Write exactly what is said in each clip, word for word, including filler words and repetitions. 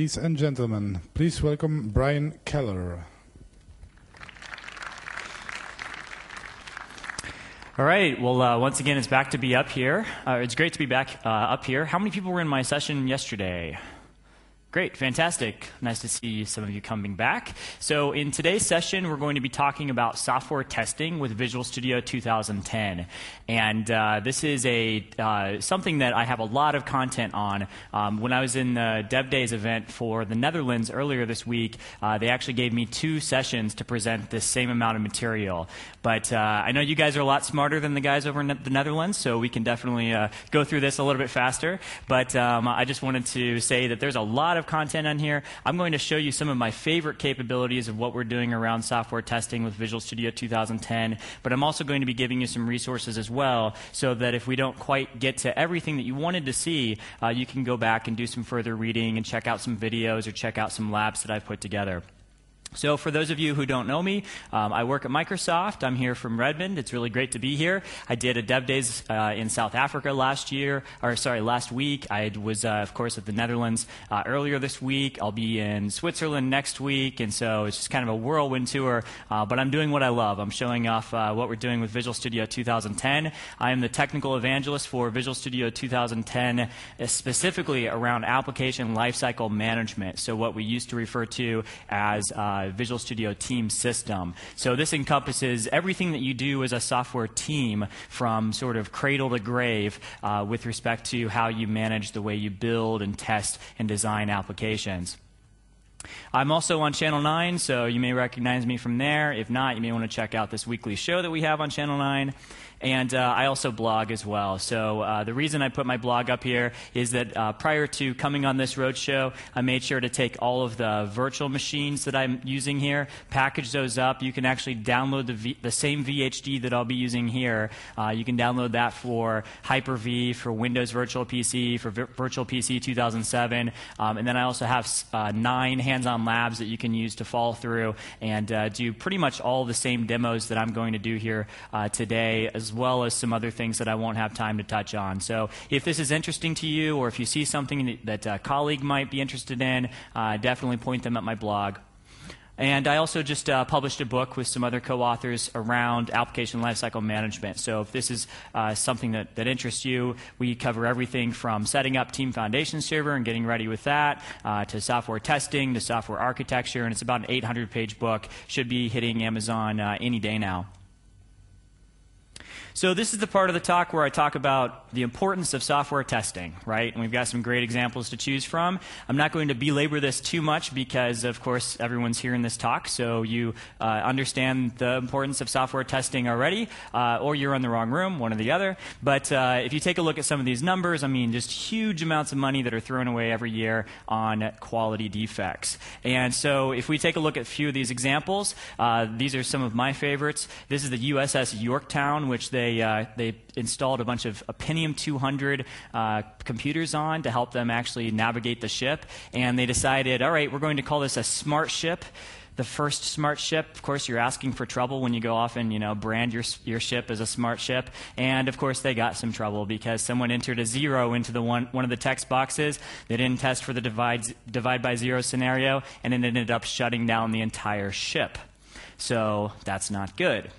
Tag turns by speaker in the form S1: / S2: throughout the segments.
S1: Ladies and gentlemen, please welcome Brian Keller.
S2: All right. Well, uh, once again, it's back to be up here. Uh, it's great to be back uh, up here. How many people were in my session yesterday? Great, fantastic. Nice to see some of you coming back. So in today's session, we're going to be talking about software testing with Visual Studio two thousand ten. And uh, this is a uh, something that I have a lot of content on. Um, when I was in the Dev Days event for the Netherlands earlier this week, uh, they actually gave me two sessions to present this same amount of material. But uh, I know you guys are a lot smarter than the guys over in the Netherlands, so we can definitely uh, go through this a little bit faster. But um, I just wanted to say that there's a lot of content on here. I'm going to show you some of my favorite capabilities of what we're doing around software testing with Visual Studio two thousand ten, but I'm also going to be giving you some resources as well, so that if we don't quite get to everything that you wanted to see, uh, you can go back and do some further reading and check out some videos or check out some labs that I've put together. So for those of you who don't know me, um, I work at Microsoft. I'm here from Redmond. It's really great to be here. I did a Dev Days uh, in South Africa last year, or sorry, last week. I was, uh, of course, at the Netherlands uh, earlier this week. I'll be in Switzerland next week, and so it's just kind of a whirlwind tour. Uh, but I'm doing what I love. I'm showing off uh, what we're doing with Visual Studio two thousand ten. I am the technical evangelist for Visual Studio two thousand ten, uh, specifically around application lifecycle management. So what we used to refer to as uh, Visual Studio Team System. So this encompasses everything that you do as a software team, from sort of cradle to grave uh, with respect to how you manage the way you build and test and design applications. I'm also on Channel nine, so you may recognize me from there. If not, you may want to check out this weekly show that we have on Channel nine. And uh, I also blog as well. So uh, the reason I put my blog up here is that uh, prior to coming on this roadshow, I made sure to take all of the virtual machines that I'm using here, package those up. You can actually download the, v the same V H D that I'll be using here. Uh, you can download that for Hyper-V, for Windows Virtual P C, for v Virtual P C two thousand seven. Um, and then I also have uh, nine hands-on labs that you can use to follow through and uh, do pretty much all the same demos that I'm going to do here uh, today, as as well as some other things that I won't have time to touch on. So if this is interesting to you, or if you see something that a colleague might be interested in, uh, definitely point them at my blog. And I also just uh, published a book with some other co-authors around application lifecycle management. So if this is uh, something that, that interests you, we cover everything from setting up Team Foundation Server and getting ready with that, uh, to software testing, to software architecture, and it's about an eight hundred page book. Should be hitting Amazon uh, any day now. So this is the part of the talk where I talk about the importance of software testing, right? And we've got some great examples to choose from. I'm not going to belabor this too much because, of course, everyone's here in this talk, so you uh, understand the importance of software testing already, uh, or you're in the wrong room, one or the other. But uh, if you take a look at some of these numbers, I mean, just huge amounts of money that are thrown away every year on quality defects. And so if we take a look at a few of these examples, uh, these are some of my favorites. This is the U S S Yorktown, which they They, uh, they installed a bunch of Pentium two hundred uh, computers on to help them actually navigate the ship. And they decided, all right, we're going to call this a smart ship. The first smart ship. Of course, you're asking for trouble when you go off and, you know, brand your, your ship as a smart ship. And, of course, they got some trouble because someone entered a zero into the one, one of the text boxes. They didn't test for the divide, divide by zero scenario, and it ended up shutting down the entire ship. So that's not good.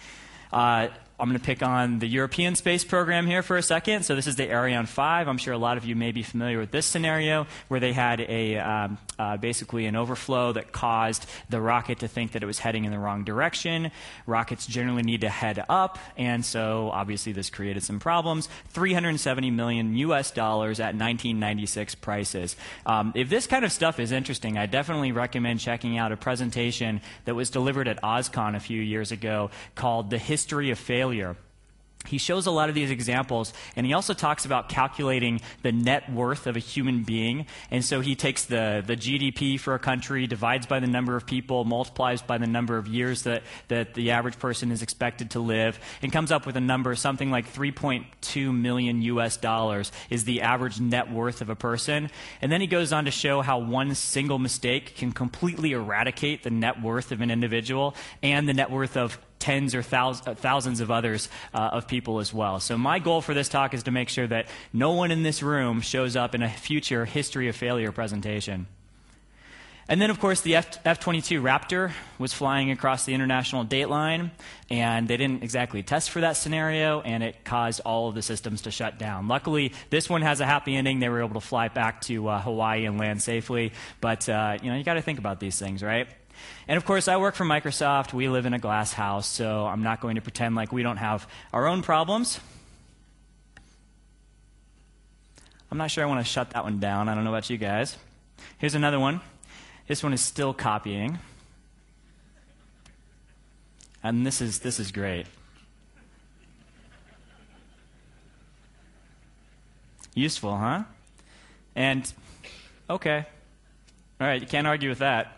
S2: Uh, I'm going to pick on the European space program here for a second. So this is the Ariane five. I'm sure a lot of you may be familiar with this scenario where they had a um, uh, basically an overflow that caused the rocket to think that it was heading in the wrong direction. Rockets generally need to head up, and so obviously this created some problems. three hundred seventy million U S dollars at nineteen ninety-six prices. Um, if this kind of stuff is interesting, I definitely recommend checking out a presentation that was delivered at OSCON a few years ago called The History of Failure. He shows a lot of these examples, and he also talks about calculating the net worth of a human being. And so he takes the, the G D P for a country, divides by the number of people, multiplies by the number of years that, that the average person is expected to live, and comes up with a number, something like three point two million U S dollars is the average net worth of a person. And then he goes on to show how one single mistake can completely eradicate the net worth of an individual and the net worth of tens or thousands, thousands of others uh, of people as well. So my goal for this talk is to make sure that no one in this room shows up in a future History of Failure presentation. And then, of course, the F twenty-two Raptor was flying across the international date line, and they didn't exactly test for that scenario, and it caused all of the systems to shut down. Luckily, this one has a happy ending. They were able to fly back to uh, Hawaii and land safely. But, uh, you know, you got to think about these things, right? And, of course, I work for Microsoft. We live in a glass house, so I'm not going to pretend like we don't have our own problems. I'm not sure I want to shut that one down. I don't know about you guys. Here's another one. This one is still copying. And this is this is great. Useful, huh? And, okay. All right, you can't argue with that.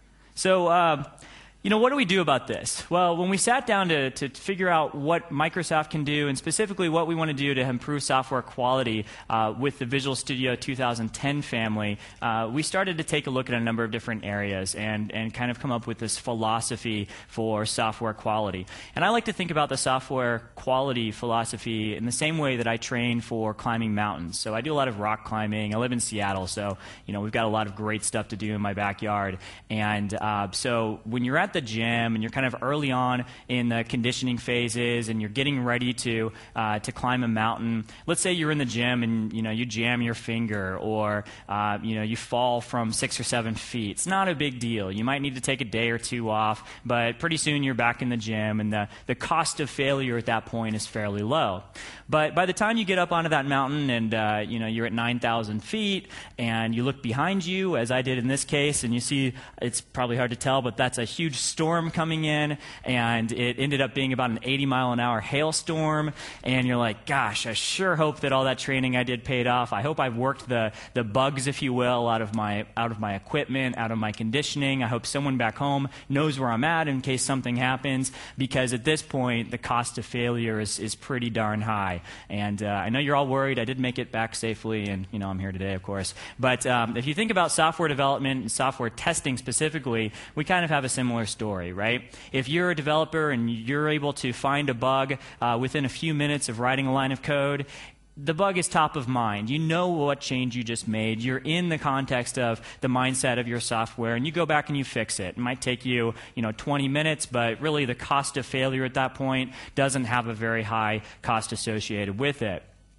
S2: So, uh, you know, what do we do about this? Well, when we sat down to, to figure out what Microsoft can do, and specifically what we want to do to improve software quality uh, with the Visual Studio two thousand ten family, uh, we started to take a look at a number of different areas and, and kind of come up with this philosophy for software quality. And I like to think about the software quality philosophy in the same way that I train for climbing mountains. So I do a lot of rock climbing. I live in Seattle, so you know we've got a lot of great stuff to do in my backyard. And uh, so when you're at the gym and you're kind of early on in the conditioning phases and you're getting ready to uh, to climb a mountain, let's say you're in the gym and you know you jam your finger or uh, you know you fall from six or seven feet. It's not a big deal. You might need to take a day or two off, but pretty soon you're back in the gym, and the the cost of failure at that point is fairly low. But by the time you get up onto that mountain and uh, you know you're at nine thousand feet and you look behind you, as I did in this case, and you see, it's probably hard to tell, but that's a huge storm coming in, and it ended up being about an eighty mile an hour hailstorm, and you're like, gosh, I sure hope that all that training I did paid off. I hope I've worked the the bugs, if you will, out of my out of my equipment, out of my conditioning. I hope someone back home knows where I'm at in case something happens, because at this point the cost of failure is, is pretty darn high. And uh, I know you're all worried. I did make it back safely, and you know I'm here today, of course. But um, if you think about software development and software testing specifically, we kind of have a similar story, right? If you're a developer and you're able to find a bug uh, within a few minutes of writing a line of code, the bug is top of mind. You know what change you just made. You're in the context of the mindset of your software, and you go back and you fix it. It might take you, you know, twenty minutes, but really the cost of failure at that point doesn't have a very high cost associated with it.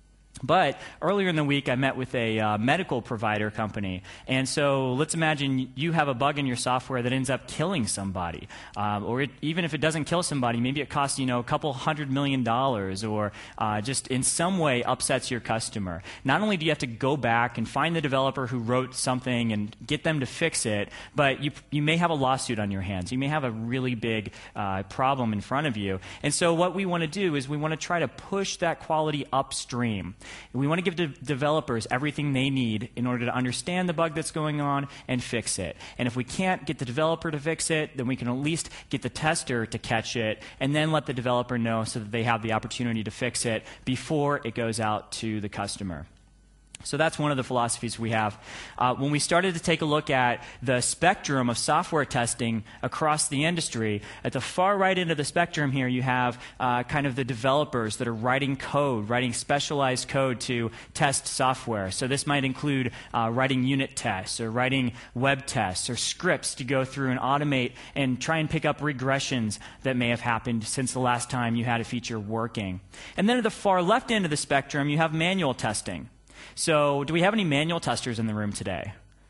S2: But earlier in the week, I met with a uh, medical provider company. And so let's imagine you have a bug in your software that ends up killing somebody. Um, or it, even if it doesn't kill somebody, maybe it costs you know, a couple hundred million dollars, or uh, just in some way upsets your customer. Not only do you have to go back and find the developer who wrote something and get them to fix it, but you, you may have a lawsuit on your hands. You may have a really big uh, problem in front of you. And so what we want to do is we want to try to push that quality upstream. We want to give de developers everything they need in order to understand the bug that's going on and fix it. And if we can't get the developer to fix it, then we can at least get the tester to catch it and then let the developer know so that they have the opportunity to fix it before it goes out to the customer. So that's one of the philosophies we have. Uh, when we started to take a look at the spectrum of software testing across the industry, at the far right end of the spectrum here, you have uh, kind of the developers that are writing code, writing specialized code to test software. So this might include uh, writing unit tests or writing web tests or scripts to go through and automate and try and pick up regressions that may have happened since the last time you had a feature working. And then at the far left end of the spectrum, you have manual testing. So do we have any manual testers in the room today?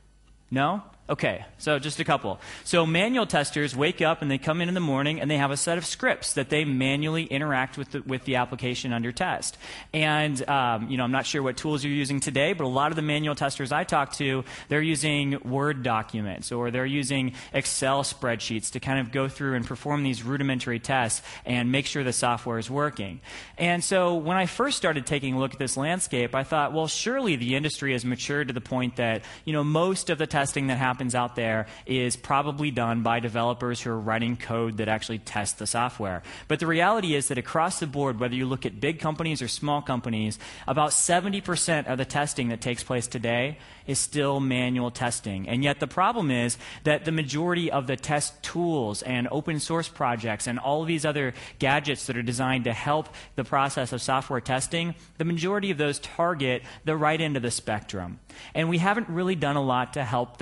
S2: No? Okay, so just a couple. So manual testers wake up and they come in in the morning and they have a set of scripts that they manually interact with the, with the application under test. And um, you know, I'm not sure what tools you're using today, but a lot of the manual testers I talk to, they're using Word documents or they're using Excel spreadsheets to kind of go through and perform these rudimentary tests and make sure the software is working. And so when I first started taking a look at this landscape, I thought, well, surely the industry has matured to the point that you know most of the testing that happens happens out there is probably done by developers who are writing code that actually test the software. But the reality is that across the board, whether you look at big companies or small companies, about seventy percent of the testing that takes place today is still manual testing. And yet the problem is that the majority of the test tools and open source projects and all of these other gadgets that are designed to help the process of software testing, the majority of those target the right end of the spectrum. And we haven't really done a lot to help the manual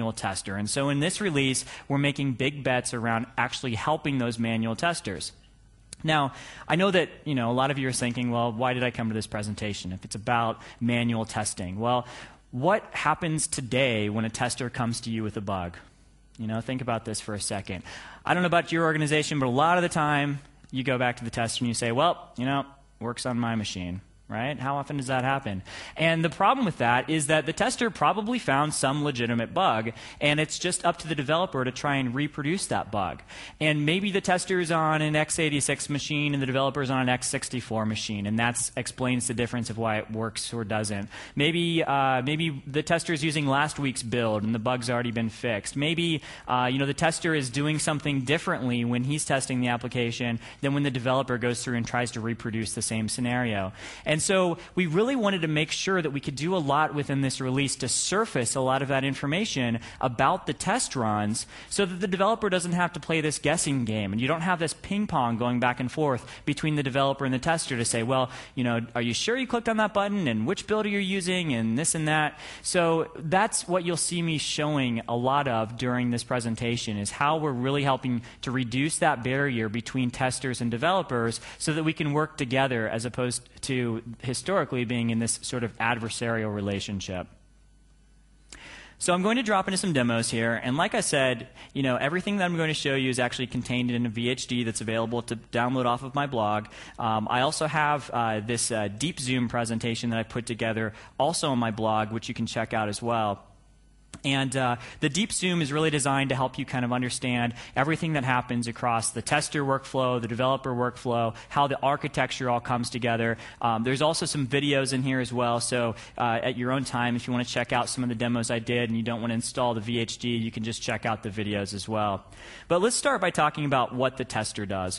S2: manual tester. And so in this release, we're making big bets around actually helping those manual testers. Now, I know that, you know, a lot of you are thinking, well, why did I come to this presentation if it's about manual testing? Well, what happens today when a tester comes to you with a bug? You know, think about this for a second. I don't know about your organization, but a lot of the time you go back to the tester and you say, well, you know, works on my machine. Right? How often does that happen? And the problem with that is that the tester probably found some legitimate bug, and it's just up to the developer to try and reproduce that bug. And maybe the tester is on an x eighty-six machine and the developer is on an x sixty-four machine, and that explains the difference of why it works or doesn't. Maybe uh, maybe the tester is using last week's build and the bug's already been fixed. Maybe uh, you know, the tester is doing something differently when he's testing the application than when the developer goes through and tries to reproduce the same scenario. And And so we really wanted to make sure that we could do a lot within this release to surface a lot of that information about the test runs so that the developer doesn't have to play this guessing game. And you don't have this ping pong going back and forth between the developer and the tester to say, well, you know, are you sure you clicked on that button and which build are you using and this and that. So that's what you'll see me showing a lot of during this presentation, is how we're really helping to reduce that barrier between testers and developers so that we can work together as opposed to historically being in this sort of adversarial relationship. So I'm going to drop into some demos here, and like I said, you know, everything that I'm going to show you is actually contained in a V H D that's available to download off of my blog. Um, I also have uh, this uh, Deep Zoom presentation that I put together also on my blog, which you can check out as well. And uh, the Deep Zoom is really designed to help you kind of understand everything that happens across the tester workflow, the developer workflow, how the architecture all comes together. Um, there's also some videos in here as well, so uh, at your own time, if you want to check out some of the demos I did and you don't want to install the V H D, you can just check out the videos as well. But let's start by talking about what the tester does.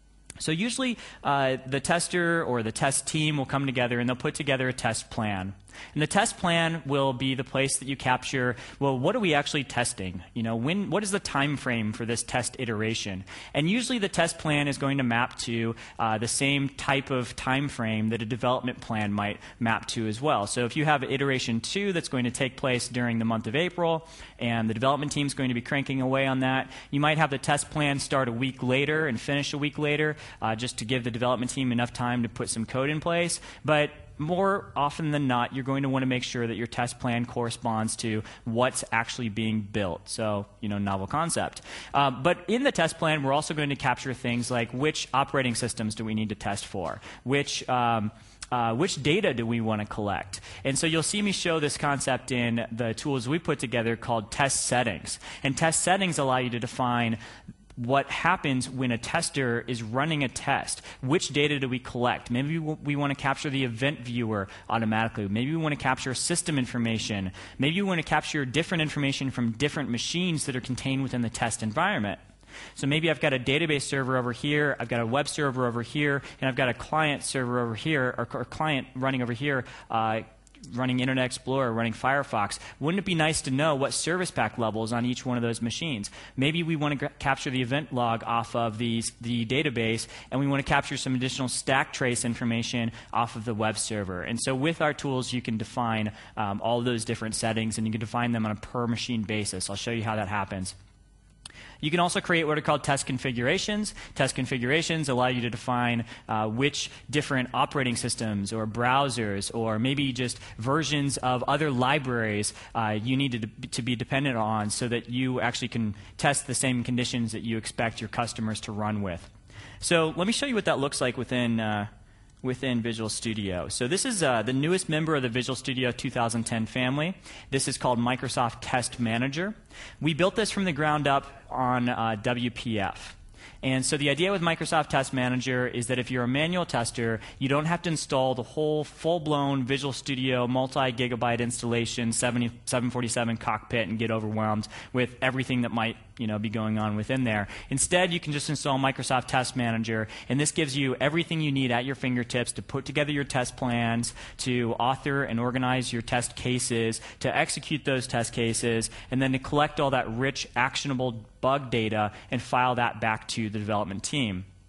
S2: So usually uh, the tester or the test team will come together and they'll put together a test plan. And the test plan will be the place that you capture, well, what are we actually testing? You know, when, what is the time frame for this test iteration? And usually the test plan is going to map to uh, the same type of time frame that a development plan might map to as well. So if you have iteration two that's going to take place during the month of April, and the development team is going to be cranking away on that, you might have the test plan start a week later and finish a week later, uh, just to give the development team enough time to put some code in place. But more often than not, you're going to want to make sure that your test plan corresponds to what's actually being built. So, you know, novel concept. Uh, but in the test plan, we're also going to capture things like which operating systems do we need to test for, which um, Uh, which data do we want to collect? And so you'll see me show this concept in the tools we put together called test settings. And test settings allow you to define what happens when a tester is running a test. Which data do we collect? Maybe we want to capture the event viewer automatically. Maybe we want to capture system information. Maybe we want to capture different information from different machines that are contained within the test environment. So maybe I've got a database server over here, I've got a web server over here, and I've got a client server over here, or, or client running over here, uh, running Internet Explorer, running Firefox. Wouldn't it be nice to know what service pack levels on each one of those machines? Maybe we want to capture the event log off of these, the database, and we want to capture some additional stack trace information off of the web server. And so with our tools, you can define um, all those different settings, and you can define them on a per machine basis. I'll show you how that happens. You can also create what are called test configurations. Test configurations allow you to define uh, which different operating systems or browsers or maybe just versions of other libraries uh, you need to, to be dependent on so that you actually can test the same conditions that you expect your customers to run with. So let me show you what that looks like within uh, within Visual Studio. So this is uh, the newest member of the Visual Studio two thousand ten family. This is called Microsoft Test Manager. We built this from the ground up on uh, W P F. And so the idea with Microsoft Test Manager is that if you're a manual tester, you don't have to install the whole full-blown Visual Studio multi-gigabyte installation, seven forty-seven cockpit, and get overwhelmed with everything that might, you know, be going on within there. Instead, you can just install Microsoft Test Manager, and this gives you everything you need at your fingertips to put together your test plans, to author and organize your test cases, to execute those test cases, and then to collect all that rich, actionable bug data and file that back to the development team.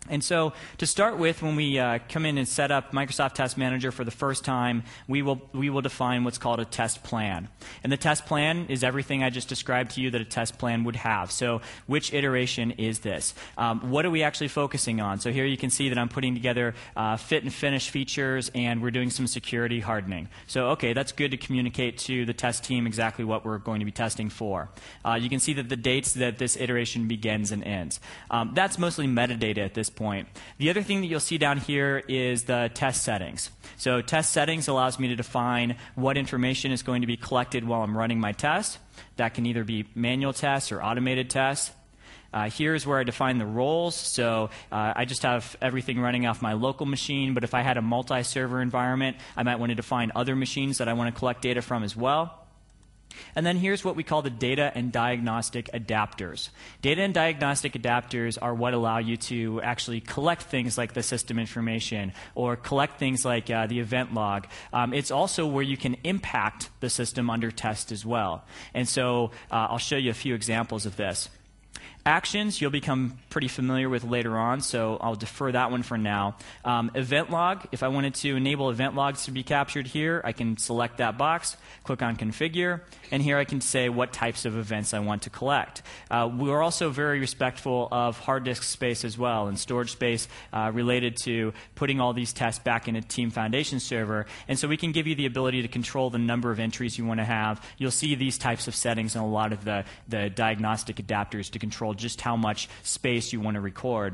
S2: And so to start with, when we uh, come in and set up Microsoft Test Manager for the first time, we will, we will define what's called a test plan. And the test plan is everything I just described to you that a test plan would have. So which iteration is this? Um, what are we actually focusing on? So here you can see that I'm putting together uh, fit and finish features, and we're doing some security hardening. So okay, that's good to communicate to the test team exactly what we're going to be testing for. Uh, you can see that the dates that this iteration begins and ends. Um, that's mostly metadata at this point. Point. The other thing that you'll see down here is the test settings. So test settings allows me to define what information is going to be collected while I'm running my test. That can either be manual tests or automated tests. Uh, here's where I define the roles. So uh, I just have everything running off my local machine, but if I had a multi-server environment, I might want to define other machines that I want to collect data from as well. And then here's what we call the data and diagnostic adapters. Data and diagnostic adapters are what allow you to actually collect things like the system information or collect things like uh, the event log. Um, it's also where you can impact the system under test as well. And so uh, I'll show you a few examples of this. Actions you'll become pretty familiar with later on, so I'll defer that one for now. Um, event log, if I wanted to enable event logs to be captured here, I can select that box, click on configure, and here I can say what types of events I want to collect. Uh, we're also very respectful of hard disk space as well, and storage space uh, related to putting all these tests back in a Team Foundation server, and so we can give you the ability to control the number of entries you want to have. You'll see these types of settings in a lot of the, the diagnostic adapters to control just how much space you want to record.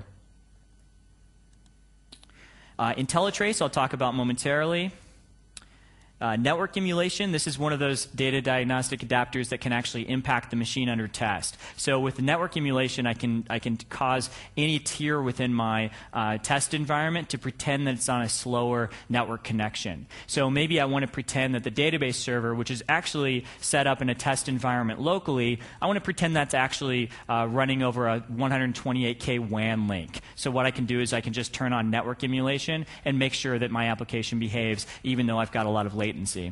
S2: Uh, IntelliTrace I'll talk about momentarily. Uh, network emulation, this is one of those data diagnostic adapters that can actually impact the machine under test. So with the network emulation, I can, I can cause any tier within my uh, test environment to pretend that it's on a slower network connection. So maybe I want to pretend that the database server, which is actually set up in a test environment locally, I want to pretend that's actually uh, running over a one twenty-eight K W A N link. So what I can do is I can just turn on network emulation and make sure that my application behaves even though I've got a lot of latency. latency.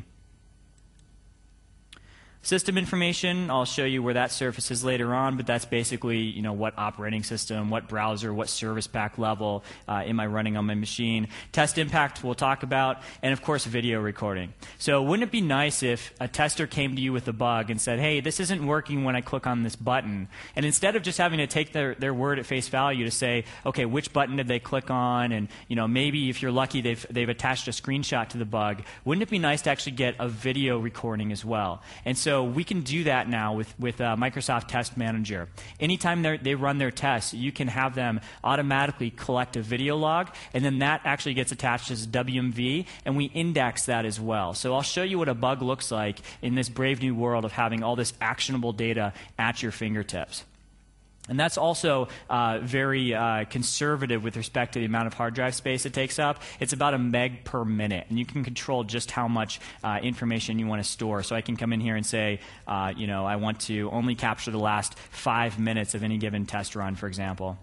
S2: System information, I'll show you where that surfaces later on, but that's basically, you know, what operating system, what browser, what service pack level uh, am I running on my machine. Test impact we'll talk about, and of course video recording. So wouldn't it be nice if a tester came to you with a bug and said, hey, this isn't working when I click on this button, and instead of just having to take their, their word at face value to say, okay, which button did they click on, and you know, maybe if you're lucky they've, they've attached a screenshot to the bug, wouldn't it be nice to actually get a video recording as well? And so So we can do that now with, with uh, Microsoft Test Manager. Anytime they run their tests, you can have them automatically collect a video log, and then that actually gets attached as W M V, and we index that as well. So I'll show you what a bug looks like in this brave new world of having all this actionable data at your fingertips. And that's also uh, very uh, conservative with respect to the amount of hard drive space it takes up. It's about a meg per minute, and you can control just how much uh, information you want to store. So I can come in here and say, uh, you know, I want to only capture the last five minutes of any given test run, for example.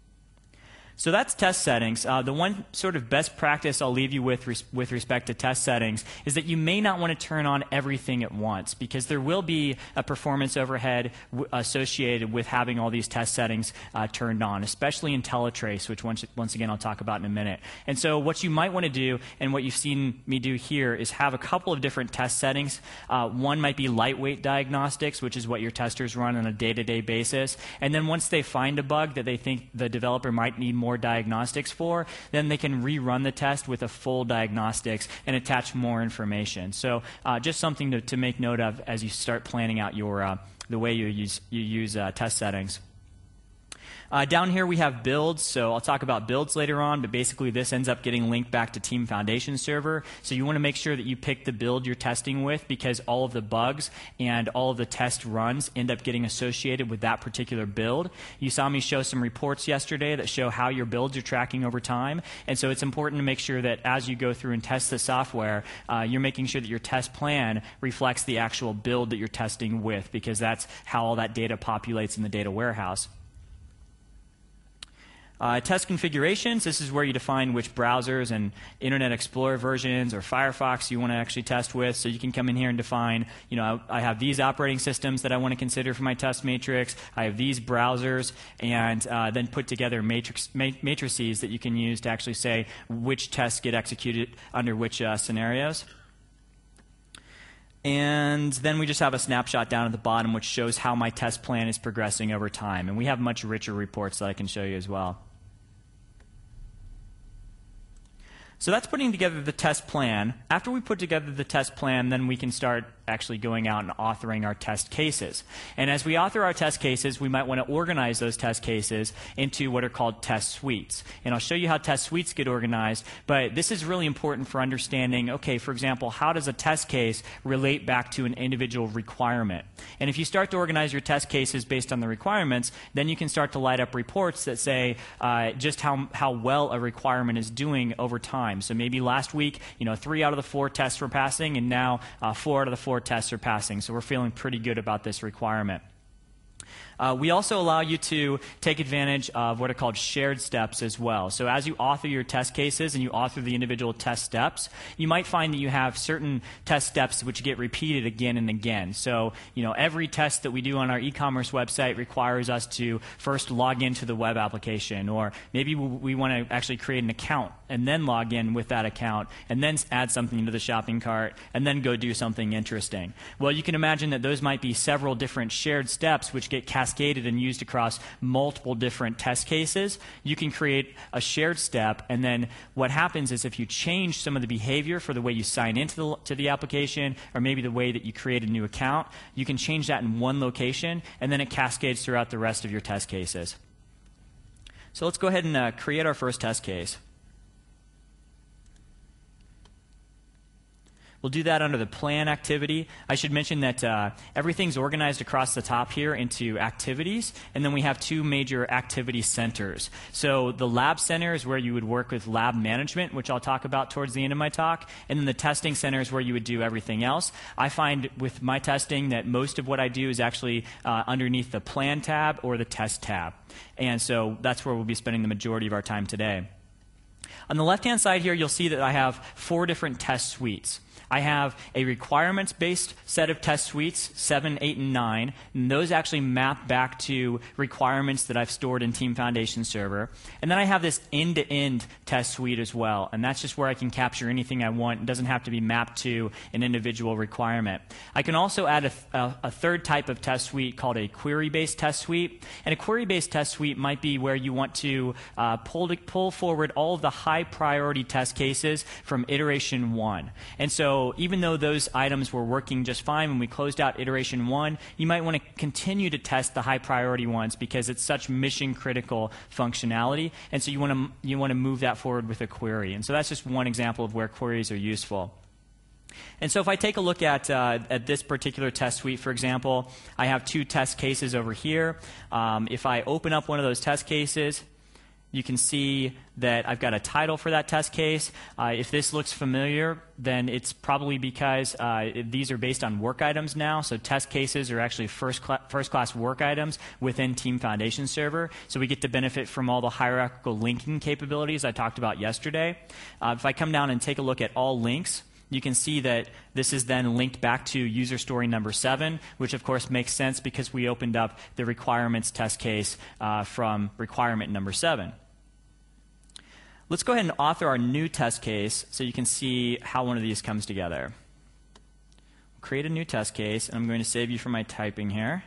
S2: So that's test settings. Uh, the one sort of best practice I'll leave you with res with respect to test settings is that you may not want to turn on everything at once, because there will be a performance overhead w associated with having all these test settings uh, turned on, especially IntelliTrace, which once, once again I'll talk about in a minute. And so what you might want to do, and what you've seen me do here, is have a couple of different test settings. Uh, one might be lightweight diagnostics, which is what your testers run on a day-to-day basis. And then once they find a bug that they think the developer might need more more diagnostics for, then they can rerun the test with a full diagnostics and attach more information. So uh, just something to, to make note of as you start planning out your uh, the way you use, you use uh, test settings. Uh, down here we have builds, so I'll talk about builds later on, but basically this ends up getting linked back to Team Foundation Server. So you want to make sure that you pick the build you're testing with, because all of the bugs and all of the test runs end up getting associated with that particular build. You saw me show some reports yesterday that show how your builds are tracking over time, and so it's important to make sure that as you go through and test the software, uh, you're making sure that your test plan reflects the actual build that you're testing with, because that's how all that data populates in the data warehouse. Uh, test configurations, this is where you define which browsers and Internet Explorer versions or Firefox you want to actually test with. So you can come in here and define, you know, I, I have these operating systems that I want to consider for my test matrix. I have these browsers, and uh, then put together matrix, ma matrices that you can use to actually say which tests get executed under which uh, scenarios. And then we just have a snapshot down at the bottom which shows how my test plan is progressing over time. And we have much richer reports that I can show you as well. So that's putting together the test plan. After we put together the test plan, then we can start actually going out and authoring our test cases. And as we author our test cases, we might want to organize those test cases into what are called test suites. And I'll show you how test suites get organized, but this is really important for understanding, okay, for example, how does a test case relate back to an individual requirement? And if you start to organize your test cases based on the requirements, then you can start to light up reports that say uh, just how, how well a requirement is doing over time. So maybe last week, you know, three out of the four tests were passing, and now uh, four out of the four tests are passing. So we're feeling pretty good about this requirement. Uh, we also allow you to take advantage of what are called shared steps as well. So as you author your test cases and you author the individual test steps, you might find that you have certain test steps which get repeated again and again. So, you know, every test that we do on our e-commerce website requires us to first log into the web application, or maybe we want to actually create an account and then log in with that account and then add something into the shopping cart and then go do something interesting. Well, you can imagine that those might be several different shared steps which get cascaded cascaded and used across multiple different test cases. You can create a shared step, and then what happens is if you change some of the behavior for the way you sign into the, to the application, or maybe the way that you create a new account, you can change that in one location, and then it cascades throughout the rest of your test cases. So let's go ahead and uh, create our first test case. We'll do that under the plan activity. I should mention that uh, everything's organized across the top here into activities, and then we have two major activity centers. So the lab center is where you would work with lab management, which I'll talk about towards the end of my talk, and then the testing center is where you would do everything else. I find with my testing that most of what I do is actually uh, underneath the plan tab or the test tab, and so that's where we'll be spending the majority of our time today. On the left-hand side here, you'll see that I have four different test suites. I have a requirements-based set of test suites, seven, eight, and nine, and those actually map back to requirements that I've stored in Team Foundation Server. And then I have this end-to-end test suite as well, and that's just where I can capture anything I want. It doesn't have to be mapped to an individual requirement. I can also add a, a, a third type of test suite called a query-based test suite, and a query-based test suite might be where you want to uh, pull, to, pull forward all of the high-priority test cases from iteration one. And so So even though those items were working just fine when we closed out iteration one, you might want to continue to test the high priority ones because it's such mission critical functionality, and so you want to you want to move that forward with a query. And so that's just one example of where queries are useful. And so if I take a look at, uh, at this particular test suite, for example, I have two test cases over here. Um, if I open up one of those test cases, you can see that I've got a title for that test case. Uh, if this looks familiar, then it's probably because uh, these are based on work items now. So test cases are actually first, cl first class work items within Team Foundation Server. So we get to benefit from all the hierarchical linking capabilities I talked about yesterday. Uh, if I come down and take a look at all links, you can see that this is then linked back to user story number seven, which of course makes sense because we opened up the requirements test case uh, from requirement number seven. Let's go ahead and author our new test case so you can see how one of these comes together. We'll create a new test case, and I'm going to save you from my typing here.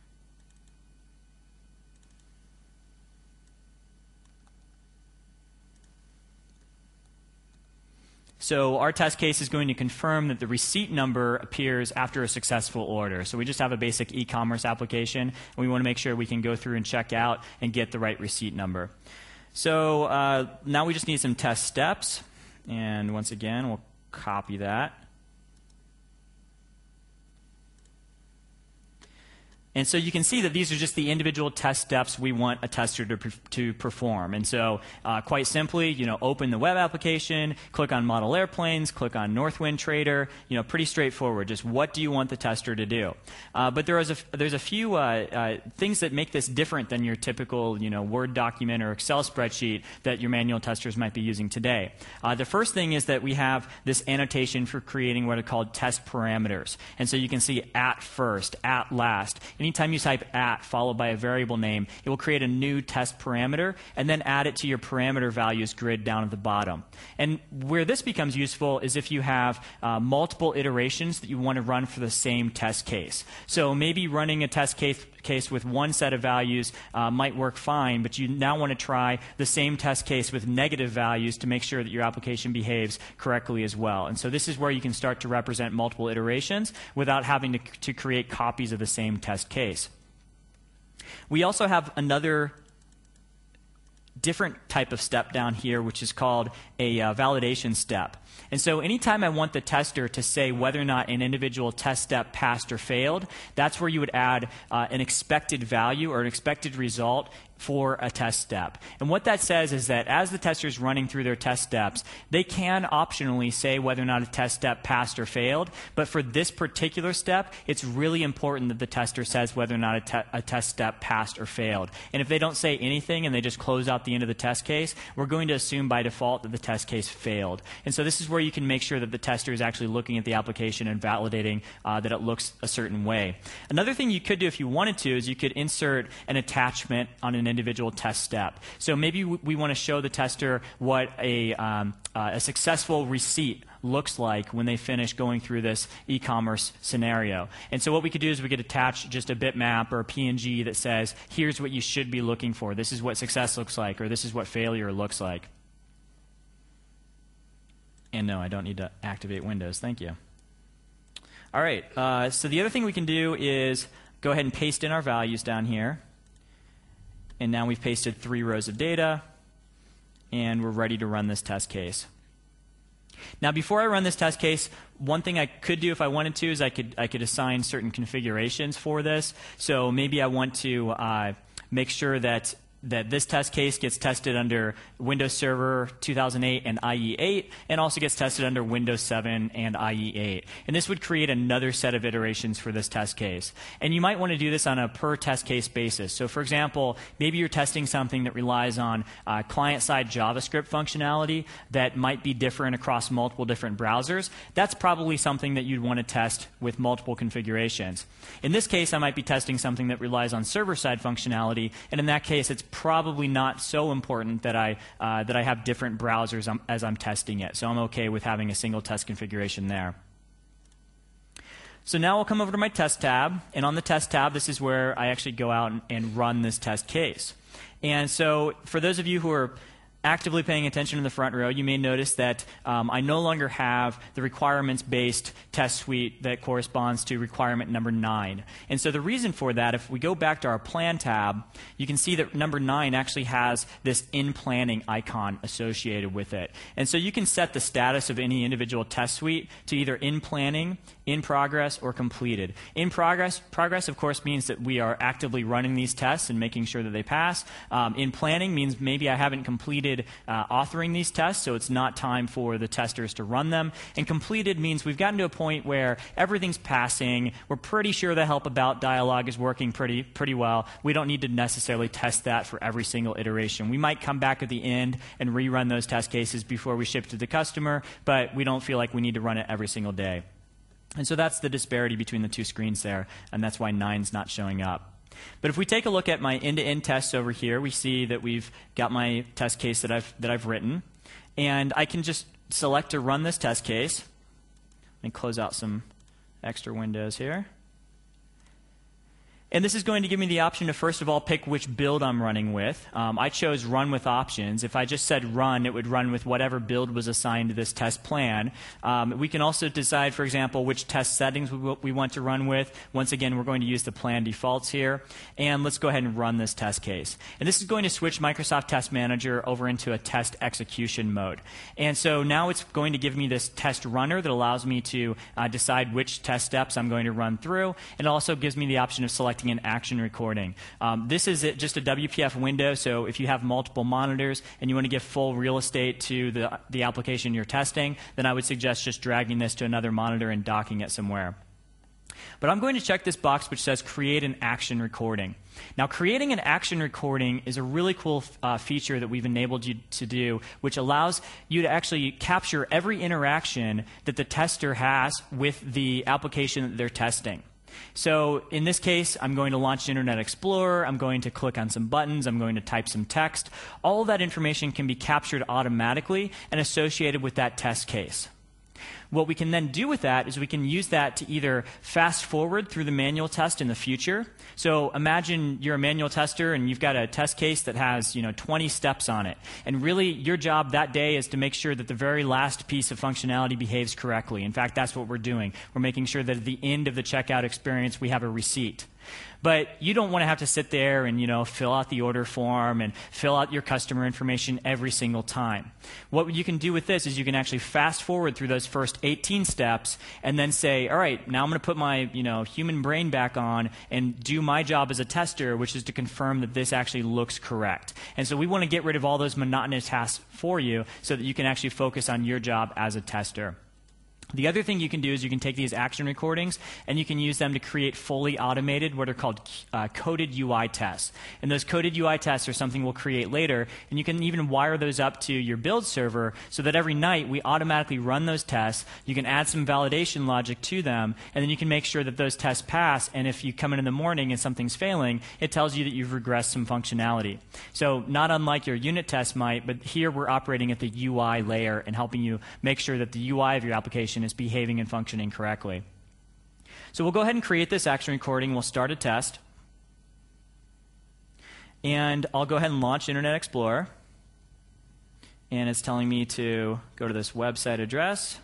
S2: So our test case is going to confirm that the receipt number appears after a successful order. So we just have a basic e-commerce application, and we want to make sure we can go through and check out and get the right receipt number. So uh, now we just need some test steps, and once again, we'll copy that. And so you can see that these are just the individual test steps we want a tester to, to perform. And so uh, quite simply, you know, open the web application, click on Model Airplanes, click on Northwind Trader, you know, pretty straightforward. Just what do you want the tester to do? Uh, but there is a, there's a few uh, uh, things that make this different than your typical, you know, Word document or Excel spreadsheet that your manual testers might be using today. Uh, the first thing is that we have this annotation for creating what are called test parameters. And so you can see at first, at last. Anytime you type at followed by a variable name, it will create a new test parameter and then add it to your parameter values grid down at the bottom. And where this becomes useful is if you have uh, multiple iterations that you want to run for the same test case. So maybe running a test case case with one set of values uh, might work fine, but you now want to try the same test case with negative values to make sure that your application behaves correctly as well. And so this is where you can start to represent multiple iterations without having to, to create copies of the same test case. We also have another different type of step down here, which is called a uh, validation step. And so anytime I want the tester to say whether or not an individual test step passed or failed, that's where you would add uh, an expected value or an expected result for a test step. And what that says is that as the tester is running through their test steps, they can optionally say whether or not a test step passed or failed. But for this particular step, it's really important that the tester says whether or not a, te a test step passed or failed. And if they don't say anything and they just close out the end of the test case, we're going to assume by default that the test case failed. And so this is where you can make sure that the tester is actually looking at the application and validating uh, that it looks a certain way. Another thing you could do if you wanted to is you could insert an attachment on an individual test step. So maybe we want to show the tester what a, um, uh, a successful receipt looks like when they finish going through this e-commerce scenario. And so what we could do is we could attach just a bitmap or a P N G that says, here's what you should be looking for. This is what success looks like, or this is what failure looks like. And no, I don't need to activate Windows. Thank you. All right. Uh, so the other thing we can do is go ahead and paste in our values down here. And now we've pasted three rows of data, and we're ready to run this test case. Now, before I run this test case, one thing I could do if I wanted to is I could, I could assign certain configurations for this. So maybe I want to uh, make sure that that this test case gets tested under Windows Server two thousand eight and I E eight, and also gets tested under Windows seven and I E eight. And this would create another set of iterations for this test case. And you might want to do this on a per test case basis. So for example, maybe you're testing something that relies on uh, client-side JavaScript functionality that might be different across multiple different browsers. That's probably something that you'd want to test with multiple configurations. In this case, I might be testing something that relies on server-side functionality, and in that case, it's probably not so important that I, uh, that I have different browsers um, as I'm testing it. So I'm okay with having a single test configuration there. So now I'll come over to my test tab, and on the test tab, this is where I actually go out and, and run this test case. And so for those of you who are actively paying attention in the front row, you may notice that um, I no longer have the requirements-based test suite that corresponds to requirement number nine. And so the reason for that, if we go back to our plan tab, you can see that number nine actually has this in planning icon associated with it. And so you can set the status of any individual test suite to either in planning, in progress, or completed. In progress, progress of course means that we are actively running these tests and making sure that they pass. Um, in planning means maybe I haven't completed Uh, authoring these tests, so it's not time for the testers to run them. And completed means we've gotten to a point where everything's passing. We're pretty sure the help about dialog is working pretty, pretty well. We don't need to necessarily test that for every single iteration. We might come back at the end and rerun those test cases before we ship to the customer, but we don't feel like we need to run it every single day. And so that's the disparity between the two screens there, and that's why nine's not showing up. But if we take a look at my end-to-end tests over here, we see that we've got my test case that I've, that I've written. And I can just select to run this test case. Let me close out some extra windows here. And this is going to give me the option to first of all pick which build I'm running with. Um, I chose run with options. If I just said run, it would run with whatever build was assigned to this test plan. Um, we can also decide, for example, which test settings we, we want to run with. Once again, we're going to use the plan defaults here. And let's go ahead and run this test case. And this is going to switch Microsoft Test Manager over into a test execution mode. And so now it's going to give me this test runner that allows me to uh, decide which test steps I'm going to run through. And it also gives me the option of selecting launching an action recording. Um, this is it, just a W P F window, so if you have multiple monitors and you want to give full real estate to the, the application you're testing, then I would suggest just dragging this to another monitor and docking it somewhere. But I'm going to check this box which says create an action recording. Now, creating an action recording is a really cool uh, feature that we've enabled you to do, which allows you to actually capture every interaction that the tester has with the application that they're testing. So in this case, I'm going to launch Internet Explorer, I'm going to click on some buttons, I'm going to type some text. All of that information can be captured automatically and associated with that test case. What we can then do with that is we can use that to either fast forward through the manual test in the future. So imagine you're a manual tester and you've got a test case that has, you know, twenty steps on it. And really your job that day is to make sure that the very last piece of functionality behaves correctly. In fact, that's what we're doing. We're making sure that at the end of the checkout experience we have a receipt. But you don't want to have to sit there and, you know, fill out the order form and fill out your customer information every single time. What you can do with this is you can actually fast forward through those first eighteen steps and then say, all right, now I'm going to put my, you know, human brain back on and do my job as a tester, which is to confirm that this actually looks correct. And so we want to get rid of all those monotonous tasks for you so that you can actually focus on your job as a tester. The other thing you can do is you can take these action recordings and you can use them to create fully automated, what are called uh, coded U I tests. And those coded U I tests are something we'll create later, and you can even wire those up to your build server so that every night we automatically run those tests. You can add some validation logic to them, and then you can make sure that those tests pass, and if you come in in the morning and something's failing, it tells you that you've regressed some functionality. So not unlike your unit test might, but here we're operating at the U I layer and helping you make sure that the U I of your application is behaving and functioning correctly. So we'll go ahead and create this action recording. We'll start a test. And I'll go ahead and launch Internet Explorer. And it's telling me to go to this website address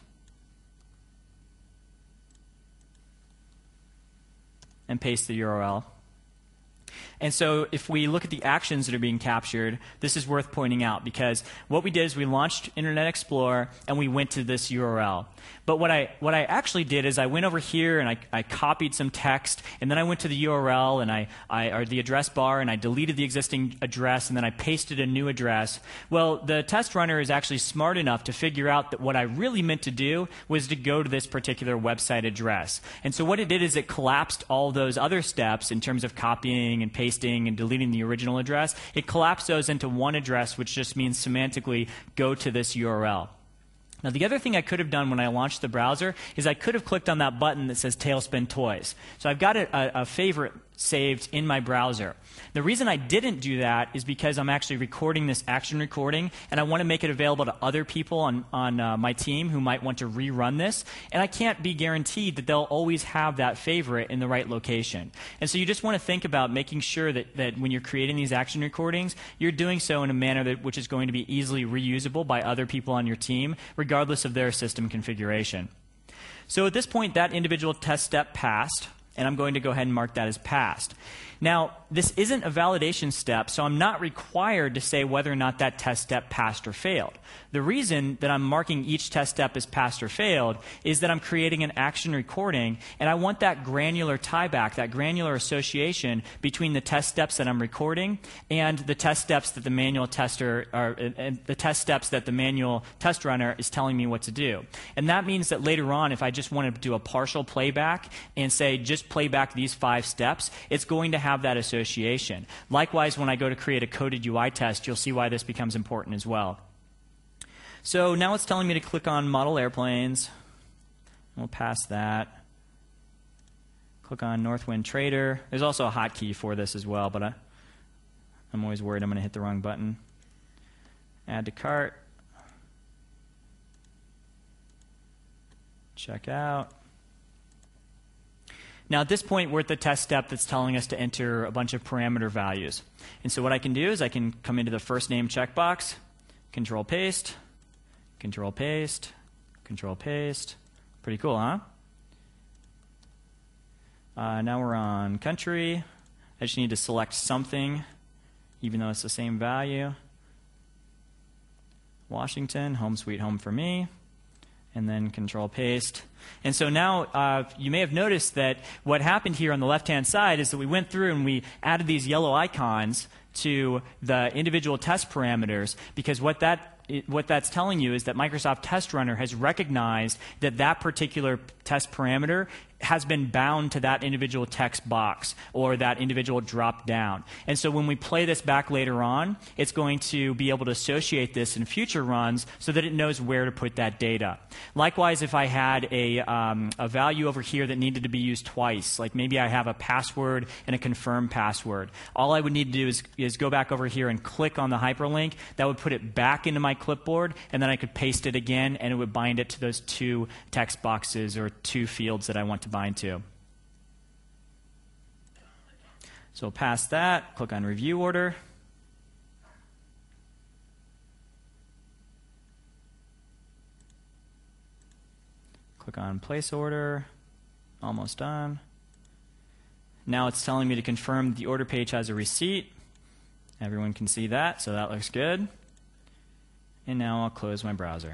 S2: and paste the U R L. And so if we look at the actions that are being captured, this is worth pointing out because what we did is we launched Internet Explorer and we went to this U R L. But what I, what I actually did is I went over here and I, I copied some text, and then I went to the U R L and I, I, or the address bar, and I deleted the existing address, and then I pasted a new address. Well, the test runner is actually smart enough to figure out that what I really meant to do was to go to this particular website address. And so what it did is it collapsed all those other steps in terms of copying and pasting and deleting the original address. It collapsed those into one address, which just means semantically go to this U R L. Now, the other thing I could have done when I launched the browser is I could have clicked on that button that says Tailspin Toys. So I've got a, a, a favorite saved in my browser. The reason I didn't do that is because I'm actually recording this action recording, and I want to make it available to other people on, on uh, my team who might want to rerun this, and I can't be guaranteed that they'll always have that favorite in the right location. And so you just want to think about making sure that, that when you're creating these action recordings, you're doing so in a manner that, which is going to be easily reusable by other people on your team, regardless of their system configuration. So at this point, that individual test step passed, and I'm going to go ahead and mark that as passed. Now, this isn't a validation step, so I'm not required to say whether or not that test step passed or failed. The reason that I'm marking each test step as passed or failed is that I'm creating an action recording, and I want that granular tieback, that granular association between the test steps that I'm recording and the test steps that the manual tester, or uh, the test steps that the manual test runner is telling me what to do. And that means that later on, if I just want to do a partial playback and say just play back these five steps, it's going to have have that association. Likewise, when I go to create a coded U I test, you'll see why this becomes important as well. So now it's telling me to click on model airplanes. We'll pass that. Click on Northwind Trader. There's also a hotkey for this as well, but I, I'm always worried I'm going to hit the wrong button. Add to cart. Check out. Now at this point, we're at the test step that's telling us to enter a bunch of parameter values. And so what I can do is I can come into the first name checkbox, control paste, control paste, control paste. Pretty cool, huh? Uh, now we're on country. I just need to select something, even though it's the same value. Washington, home sweet home for me. and then Control Paste. And so now uh, you may have noticed that what happened here on the left-hand side is that we went through and we added these yellow icons to the individual test parameters, because what that what that's telling you is that Microsoft Test Runner has recognized that that particular test parameter has been bound to that individual text box or that individual drop down. And so when we play this back later on, it's going to be able to associate this in future runs so that it knows where to put that data. Likewise, if I had a, um, a value over here that needed to be used twice, like maybe I have a password and a confirmed password, all I would need to do is, is go back over here and click on the hyperlink. That would put it back into my clipboard, and then I could paste it again, and it would bind it to those two text boxes or two fields that I want to bind to. So we'll pass that, click on Review Order. Click on Place Order. Almost done. Now it's telling me to confirm the order page has a receipt. Everyone can see that, so that looks good. And now I'll close my browser.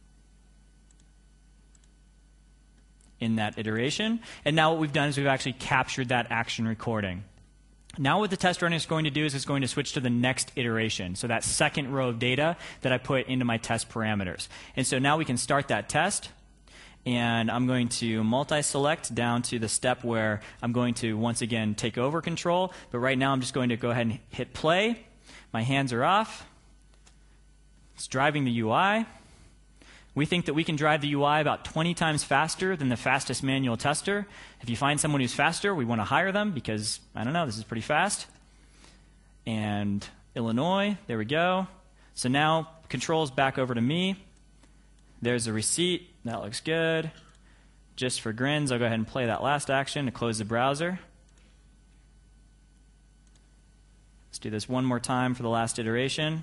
S2: In that iteration. And now what we've done is we've actually captured that action recording. Now what the test runner is going to do is it's going to switch to the next iteration, so that second row of data that I put into my test parameters. And so now we can start that test, and I'm going to multi-select down to the step where I'm going to once again take over control, but right now I'm just going to go ahead and hit play. My hands are off. It's driving the U I. We think that we can drive the U I about twenty times faster than the fastest manual tester. If you find someone who's faster, we want to hire them because, I don't know, this is pretty fast. And Illinois, there we go. So now control's back over to me. There's a receipt. That looks good. Just for grins, I'll go ahead and play that last action to close the browser. Let's do this one more time for the last iteration.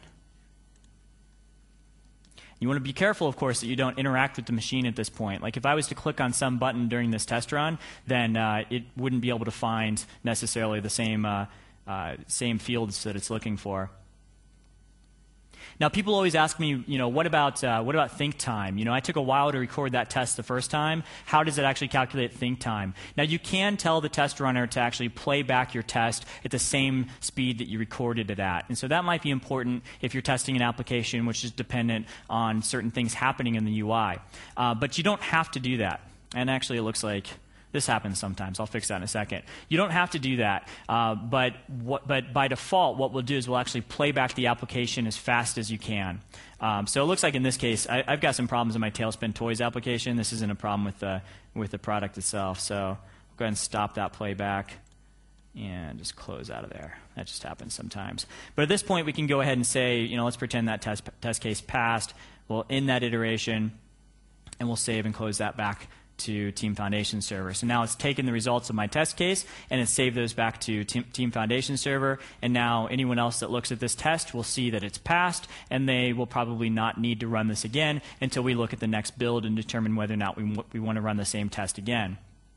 S2: You want to be careful, of course, that you don't interact with the machine at this point. Like if I was to click on some button during this test run, then uh, it wouldn't be able to find necessarily the same, uh, uh, same fields that it's looking for. Now, people always ask me, you know, what about uh, what about think time? You know, I took a while to record that test the first time. How does it actually calculate think time? Now, you can tell the test runner to actually play back your test at the same speed that you recorded it at. And so that might be important if you're testing an application which is dependent on certain things happening in the U I. Uh, but you don't have to do that. And actually, it looks like this happens sometimes. I'll fix that in a second. You don't have to do that, uh, but, what, but by default, what we'll do is we'll actually play back the application as fast as you can. Um, so it looks like in this case, I, I've got some problems in my Tailspin Toys application. This isn't a problem with the, with the product itself. So I'll go ahead and stop that playback and just close out of there. That just happens sometimes. But at this point, we can go ahead and say, you know, let's pretend that test, test case passed. We'll end that iteration, and we'll save and close that back to Team Foundation Server. So now it's taken the results of my test case and it's saved those back to Team, Team Foundation Server, and now anyone else that looks at this test will see that it's passed, and they will probably not need to run this again until we look at the next build and determine whether or not we, we want to run the same test again.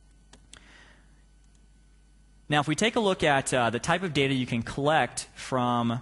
S2: Now, if we take a look at uh, the type of data you can collect from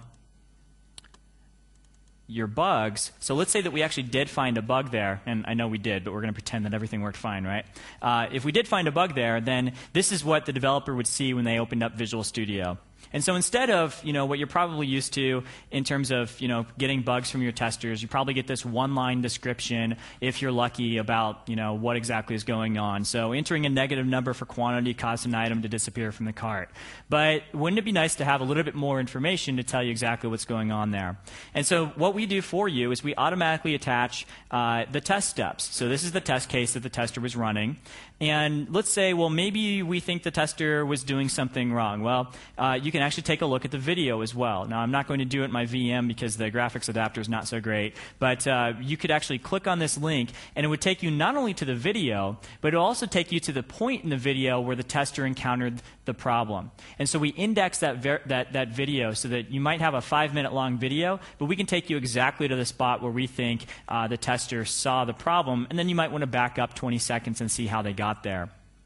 S2: your bugs, so let's say that we actually did find a bug there, and I know we did, but we're going to pretend that everything worked fine, right? Uh, if we did find a bug there, then this is what the developer would see when they opened up Visual Studio. And so instead of, you know, what you're probably used to in terms of, you know, getting bugs from your testers, you probably get this one-line description, if you're lucky, about, you know, what exactly is going on. So entering a negative number for quantity caused an item to disappear from the cart. But wouldn't it be nice to have a little bit more information to tell you exactly what's going on there? And so what we do for you is we automatically attach uh, the test steps. So this is the test case that the tester was running. And let's say, well, maybe we think the tester was doing something wrong. Well, uh, you can actually take a look at the video as well. Now, I'm not going to do it in my V M because the graphics adapter is not so great, but uh, you could actually click on this link, and it would take you not only to the video, but it will also take you to the point in the video where the tester encountered the problem. And so we index that, ver that, that video so that you might have a five-minute long video, but we can take you exactly to the spot where we think uh, the tester saw the problem, and then you might want to back up twenty seconds and see how they got there.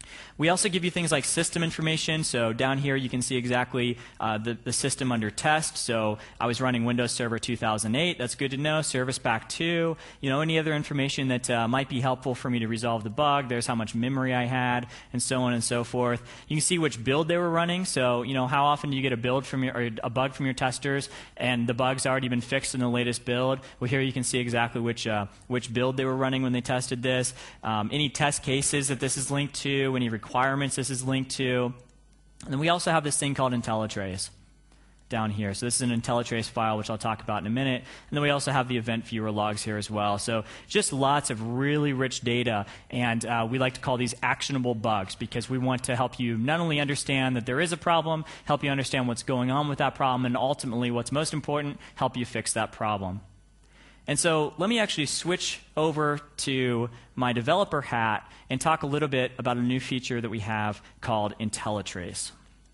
S2: We also give you things like system information. So down here you can see exactly uh, the, the system under test. So I was running Windows Server two thousand eight. That's good to know. Service Pack two. You know, any other information that uh, might be helpful for me to resolve the bug. There's how much memory I had, and so on and so forth. You can see which build they were running. So, you know, how often do you get a build from your, or a bug from your testers, and the bug's already been fixed in the latest build? Well, here you can see exactly which uh, which build they were running when they tested this. Um, any test cases that this is linked to, any requirements this is linked to. And then we also have this thing called IntelliTrace down here. So this is an IntelliTrace file, which I'll talk about in a minute. And then we also have the event viewer logs here as well. So just lots of really rich data. And uh, we like to call these actionable bugs, because we want to help you not only understand that there is a problem, help you understand what's going on with that problem, and ultimately, what's most important, help you fix that problem. And so let me actually switch over to my developer hat and talk a little bit about a new feature that we have called IntelliTrace.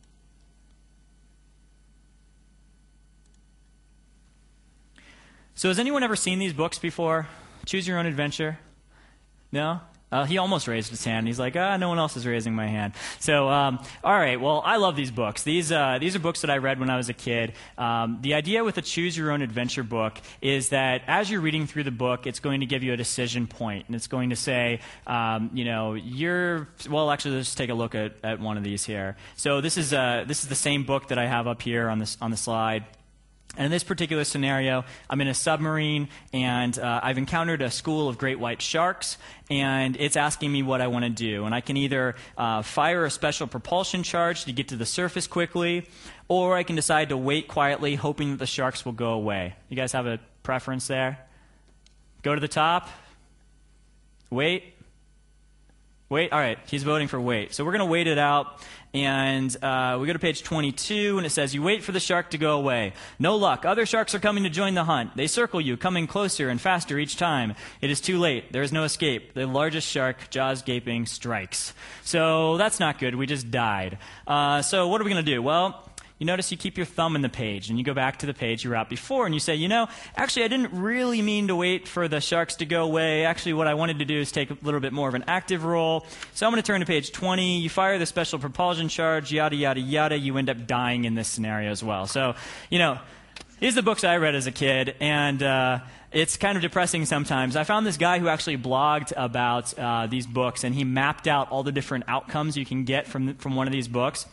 S2: So has anyone ever seen these books before? Choose Your Own Adventure? No? Uh, he almost raised his hand. He's like, ah, no one else is raising my hand. So, um, all right, well, I love these books. These, uh, these are books that I read when I was a kid. Um, the idea with a Choose Your Own Adventure book is that as you're reading through the book, it's going to give you a decision point, and it's going to say, um, you know, you're, well, actually, let's take a look at, at one of these here. So this is, uh, this is the same book that I have up here on, this, on the slide. And in this particular scenario, I'm in a submarine, and uh, I've encountered a school of great white sharks, and it's asking me what I want to do. And I can either uh, fire a special propulsion charge to get to the surface quickly, or I can decide to wait quietly, hoping that the sharks will go away. You guys have a preference there? Go to the top? Wait? Wait? All right, he's voting for wait. So we're going to wait it out. And uh, we go to page twenty-two, and it says, you wait for the shark to go away. No luck. Other sharks are coming to join the hunt. They circle you, coming closer and faster each time. It is too late. There is no escape. The largest shark, jaws gaping, strikes. So that's not good. We just died. Uh, so what are we going to do? Well, you notice you keep your thumb in the page, and you go back to the page you were at before, and you say, you know, actually, I didn't really mean to wait for the sharks to go away. Actually, what I wanted to do is take a little bit more of an active role. So I'm going to turn to page twenty. You fire the special propulsion charge, yada, yada, yada. You end up dying in this scenario as well. So, you know, these are the books I read as a kid, and uh, it's kind of depressing sometimes. I found this guy who actually blogged about uh, these books, and he mapped out all the different outcomes you can get from, from one of these books.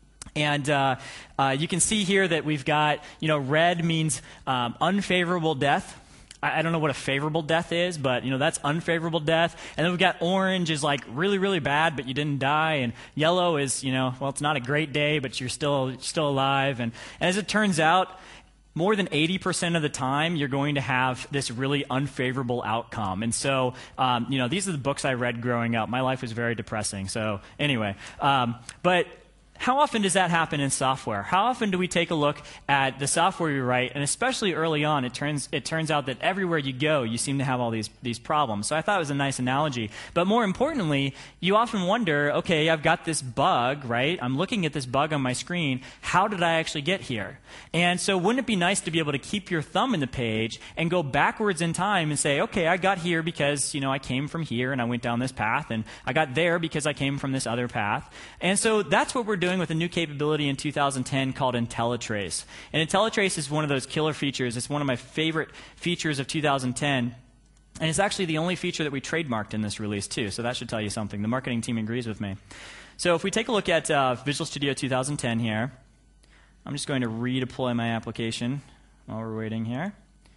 S2: And uh, uh, you can see here that we've got, you know, red means um, unfavorable death. I, I don't know what a favorable death is, but, you know, that's unfavorable death. And then we've got orange is like really, really bad, but you didn't die. And yellow is, you know, well, it's not a great day, but you're still still alive. And, and as it turns out, more than eighty percent of the time, you're going to have this really unfavorable outcome. And so, um, you know, these are the books I read growing up. My life was very depressing. So anyway, um, but how often does that happen in software? How often do we take a look at the software we write, and especially early on, it turns it turns out that everywhere you go, you seem to have all these these problems. So I thought it was a nice analogy. But more importantly, you often wonder, okay, I've got this bug, right? I'm looking at this bug on my screen. How did I actually get here? And so wouldn't it be nice to be able to keep your thumb in the page and go backwards in time and say, okay, I got here because, you know, I came from here and I went down this path, and I got there because I came from this other path. And so that's what we're doing with a new capability in two thousand ten called IntelliTrace. And IntelliTrace is one of those killer features. It's one of my favorite features of two thousand ten. And it's actually the only feature that we trademarked in this release, too. So that should tell you something. The marketing team agrees with me. So if we take a look at uh, Visual Studio two thousand ten here, I'm just going to redeploy my application while we're waiting here.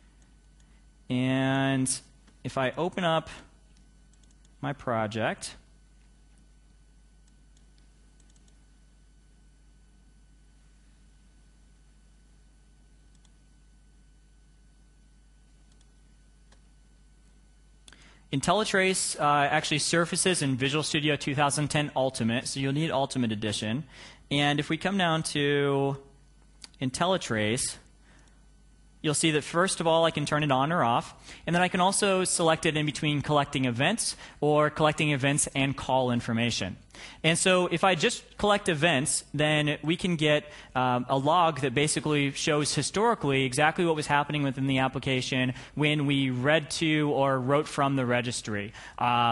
S2: And if I open up my project, IntelliTrace uh, actually surfaces in Visual Studio two thousand ten Ultimate, so you'll need Ultimate Edition. And if we come down to IntelliTrace, you'll see that first of all I can turn it on or off, and then I can also select it in between collecting events or collecting events and call information. And so if I just collect events, then we can get um, a log that basically shows historically exactly what was happening within the application when we read to or wrote from the registry. Um,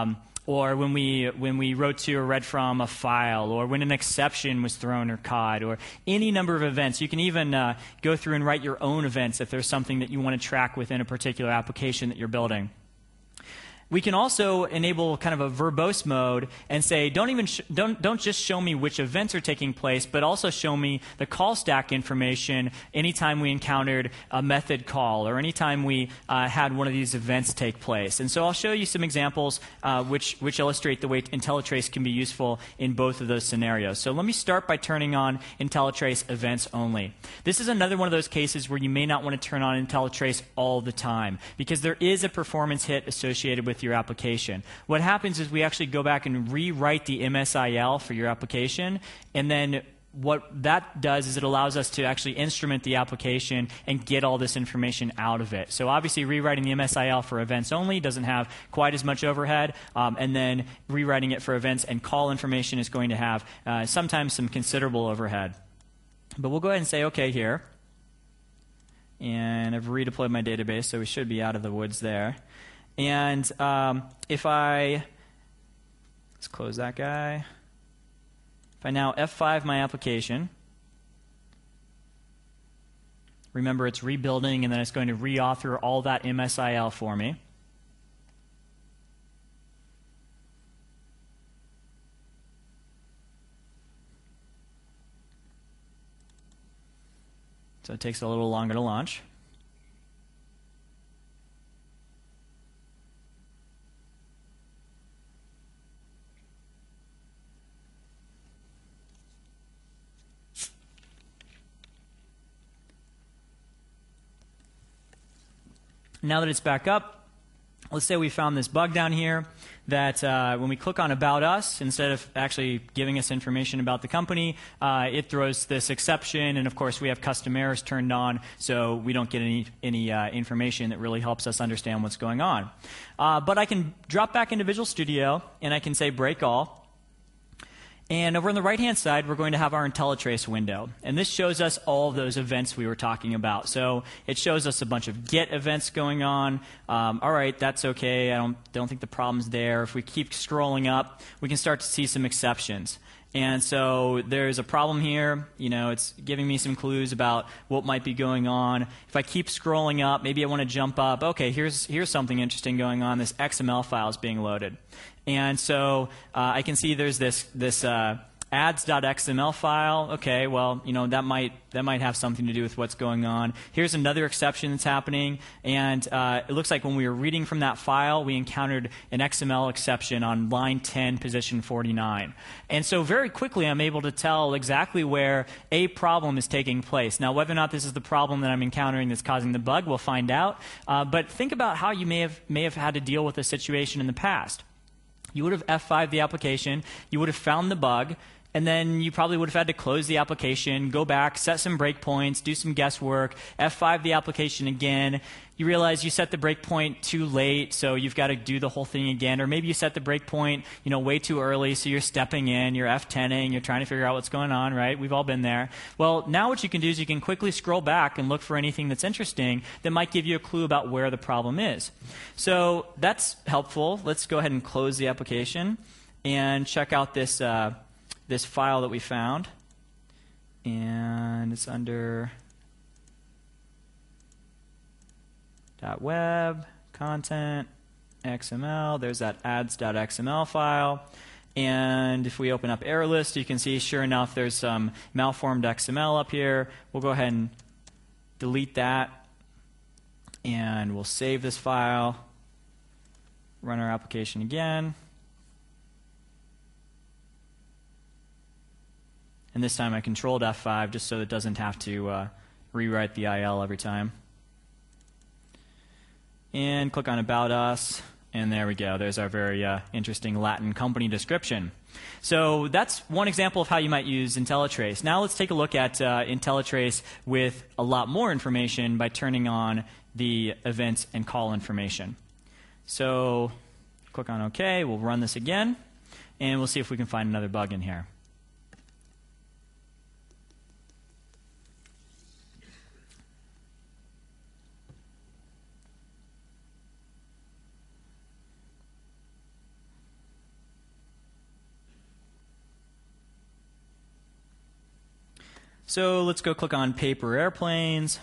S2: or when we when we wrote to or read from a file, or when an exception was thrown or caught, or any number of events. You can even uh, go through and write your own events if there's something that you want to track within a particular application that you're building. We can also enable kind of a verbose mode and say, don't even sh don't don't just show me which events are taking place, but also show me the call stack information anytime we encountered a method call or anytime we uh, had one of these events take place. And so I'll show you some examples uh, which which illustrate the way IntelliTrace can be useful in both of those scenarios. So let me start by turning on IntelliTrace events only. This is another one of those cases where you may not want to turn on IntelliTrace all the time, because there is a performance hit associated with your application. What happens is we actually go back and rewrite the M S I L for your application, and then what that does is it allows us to actually instrument the application and get all this information out of it. So obviously rewriting the M S I L for events only doesn't have quite as much overhead, um, and then rewriting it for events and call information is going to have uh, sometimes some considerable overhead. But we'll go ahead and say OK here. And I've redeployed my database, so we should be out of the woods there. And um, if I, let's close that guy. If I now F five my application, remember it's rebuilding and then it's going to reauthor all that M S I L for me. So it takes a little longer to launch. Now that it's back up, let's say we found this bug down here that uh, when we click on About Us, instead of actually giving us information about the company, uh, it throws this exception, and of course we have custom errors turned on, so we don't get any, any uh, information that really helps us understand what's going on. Uh, but I can drop back into Visual Studio, and I can say break all. And over on the right-hand side, we're going to have our IntelliTrace window. And this shows us all of those events we were talking about. So it shows us a bunch of get events going on. Um, all right, that's okay. I don't, don't think the problem's there. If we keep scrolling up, we can start to see some exceptions. And so there's a problem here. You know, it's giving me some clues about what might be going on. If I keep scrolling up, maybe I want to jump up. Okay, here's, here's something interesting going on. This X M L file is being loaded. And so uh, I can see there's this, this uh, ads.xml file. Okay, well, you know, that might, that might have something to do with what's going on. Here's another exception that's happening. And uh, it looks like when we were reading from that file, we encountered an X M L exception on line ten, position forty-nine. And so very quickly, I'm able to tell exactly where a problem is taking place. Now, whether or not this is the problem that I'm encountering that's causing the bug, we'll find out. Uh, but think about how you may have, may have had to deal with a situation in the past. You would have F five'd the application, you would have found the bug, and then you probably would have had to close the application, go back, set some breakpoints, do some guesswork, F five the application again. You realize you set the breakpoint too late, so you've got to do the whole thing again. Or maybe you set the breakpoint, you know, way too early, so you're stepping in, you're F ten'ing, you're trying to figure out what's going on, right? We've all been there. Well, now what you can do is you can quickly scroll back and look for anything that's interesting that might give you a clue about where the problem is. So that's helpful. Let's go ahead and close the application and check out this uh, this file that we found, and it's under .web, content, X M L. There's that ads.xml file. And if we open up error list, you can see, sure enough, there's some malformed X M L up here. We'll go ahead and delete that, and we'll save this file, run our application again. And this time I controlled F five just so it doesn't have to uh, rewrite the I L every time. And click on About Us, and there we go. There's our very uh, interesting Latin company description. So that's one example of how you might use IntelliTrace. Now let's take a look at uh, IntelliTrace with a lot more information by turning on the events and call information. So click on OK. We'll run this again, and we'll see if we can find another bug in here. So let's go click on paper airplanes.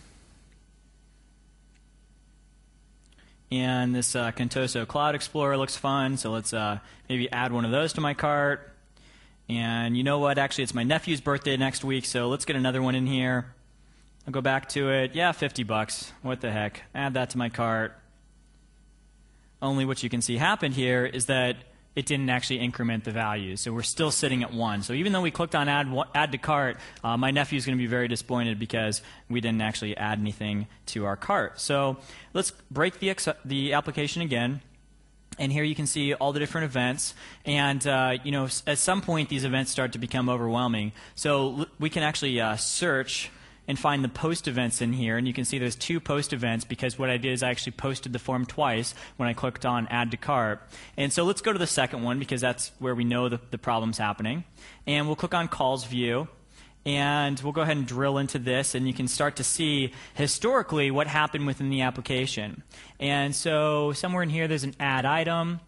S2: And this uh, Contoso Cloud Explorer looks fun, so let's uh, maybe add one of those to my cart. And you know what? Actually, it's my nephew's birthday next week, so let's get another one in here. I'll go back to it. Yeah, fifty bucks. What the heck? Add that to my cart. Only what you can see happened here is that it didn't actually increment the value. So we're still sitting at one. So even though we clicked on add, add to cart, uh, my nephew's going to be very disappointed because we didn't actually add anything to our cart. So let's break the, ex the application again. And here you can see all the different events. And uh, you know, at some point, these events start to become overwhelming. So we can actually uh, search and find the post events in here. And you can see there's two post events because what I did is I actually posted the form twice when I clicked on add to cart. And so let's go to the second one because that's where we know the, the problem's happening. And we'll click on calls view. And we'll go ahead and drill into this, and you can start to see historically what happened within the application. And so somewhere in here there's an add item.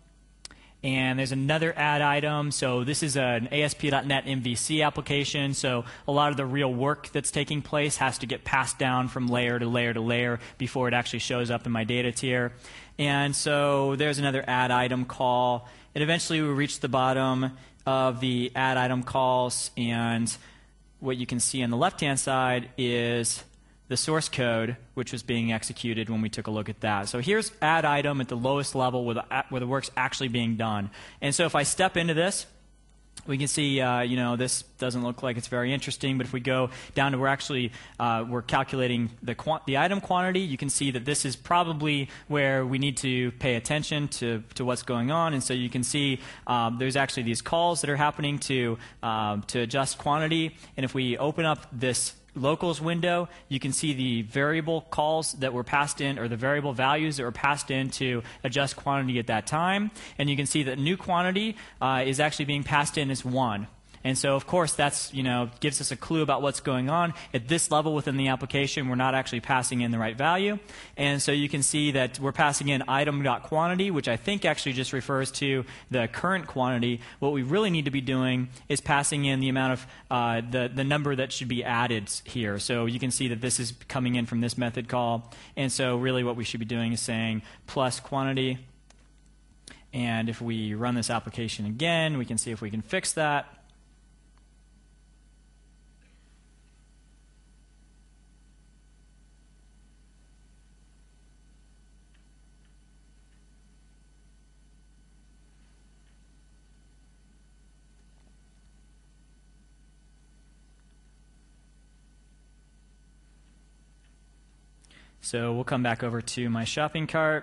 S2: And there's another add item. So this is an A S P dot net M V C application. So a lot of the real work that's taking place has to get passed down from layer to layer to layer before it actually shows up in my data tier. And so there's another add item call. And eventually we reach the bottom of the add item calls. And what you can see on the left-hand side is the source code, which was being executed when we took a look at that. So here's add item at the lowest level where the, where the work's actually being done. And so if I step into this, we can see, uh, you know, this doesn't look like it's very interesting, but if we go down to where actually uh, we're calculating the, the item quantity, you can see that this is probably where we need to pay attention to, to what's going on. And so you can see um, there's actually these calls that are happening to, um, to adjust quantity. And if we open up this locals window, you can see the variable calls that were passed in, or the variable values that were passed in to adjust quantity at that time. And you can see that new quantity uh, is actually being passed in as one. And so, of course, that's, you know, gives us a clue about what's going on. At this level within the application, we're not actually passing in the right value. And so you can see that we're passing in item.quantity, which I think actually just refers to the current quantity. What we really need to be doing is passing in the amount of uh, the, the number that should be added here. So you can see that this is coming in from this method call. And so really what we should be doing is saying plus quantity. And if we run this application again, we can see if we can fix that. So we'll come back over to my shopping cart.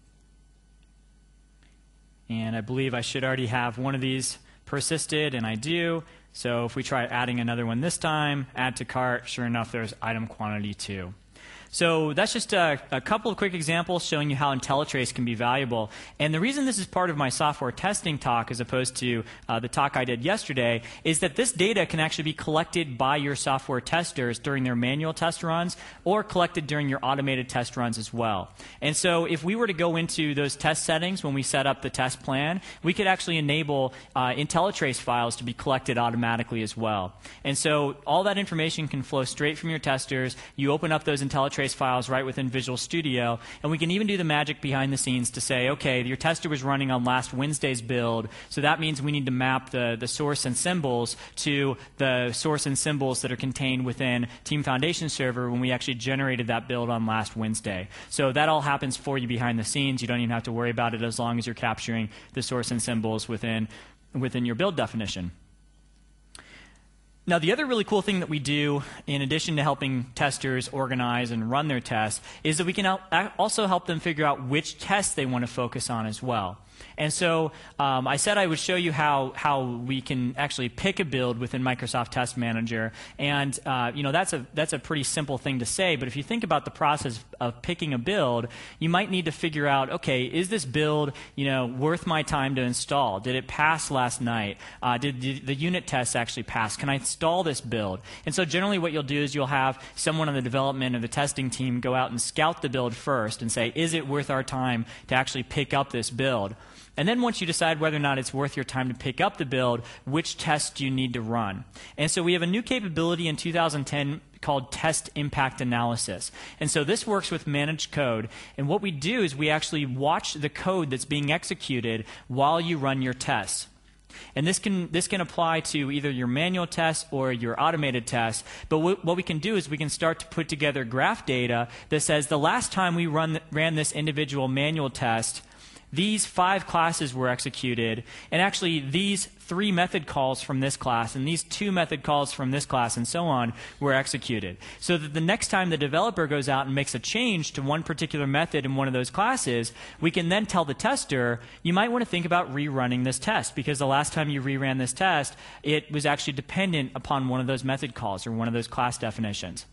S2: And I believe I should already have one of these persisted, and I do. So if we try adding another one this time, add to cart, sure enough, there's item quantity two. So that's just a, a couple of quick examples showing you how IntelliTrace can be valuable. And the reason this is part of my software testing talk as opposed to uh, the talk I did yesterday is that this data can actually be collected by your software testers during their manual test runs or collected during your automated test runs as well. And so if we were to go into those test settings when we set up the test plan, we could actually enable uh, IntelliTrace files to be collected automatically as well. And so all that information can flow straight from your testers. You open up those IntelliTrace files right within Visual Studio, and we can even do the magic behind the scenes to say, okay, your tester was running on last Wednesday's build, so that means we need to map the, the source and symbols to the source and symbols that are contained within Team Foundation Server when we actually generated that build on last Wednesday. So that all happens for you behind the scenes. You don't even have to worry about it as long as you're capturing the source and symbols within, within your build definition. Now, the other really cool thing that we do, in addition to helping testers organize and run their tests, is that we can also help them figure out which tests they want to focus on as well. And so um, I said I would show you how, how we can actually pick a build within Microsoft Test Manager. And uh, you know, that's a, that's a pretty simple thing to say, but if you think about the process of picking a build, you might need to figure out, okay, is this build, you know, worth my time to install? Did it pass last night? Uh, did, did the unit tests actually pass? Can I install this build. And so generally what you'll do is you'll have someone on the development or the testing team go out and scout the build first and say, is it worth our time to actually pick up this build? And then once you decide whether or not it's worth your time to pick up the build, which tests do you need to run? And so we have a new capability in two thousand ten called Test Impact Analysis. And so this works with managed code. And what we do is we actually watch the code that's being executed while you run your tests. And this can, this can apply to either your manual tests or your automated tests. But w what we can do is we can start to put together graph data that says the last time we run, ran this individual manual test, these five classes were executed, and actually these three method calls from this class and these two method calls from this class and so on were executed. So that the next time the developer goes out and makes a change to one particular method in one of those classes, we can then tell the tester, you might want to think about rerunning this test, because the last time you reran this test, it was actually dependent upon one of those method calls or one of those class definitions.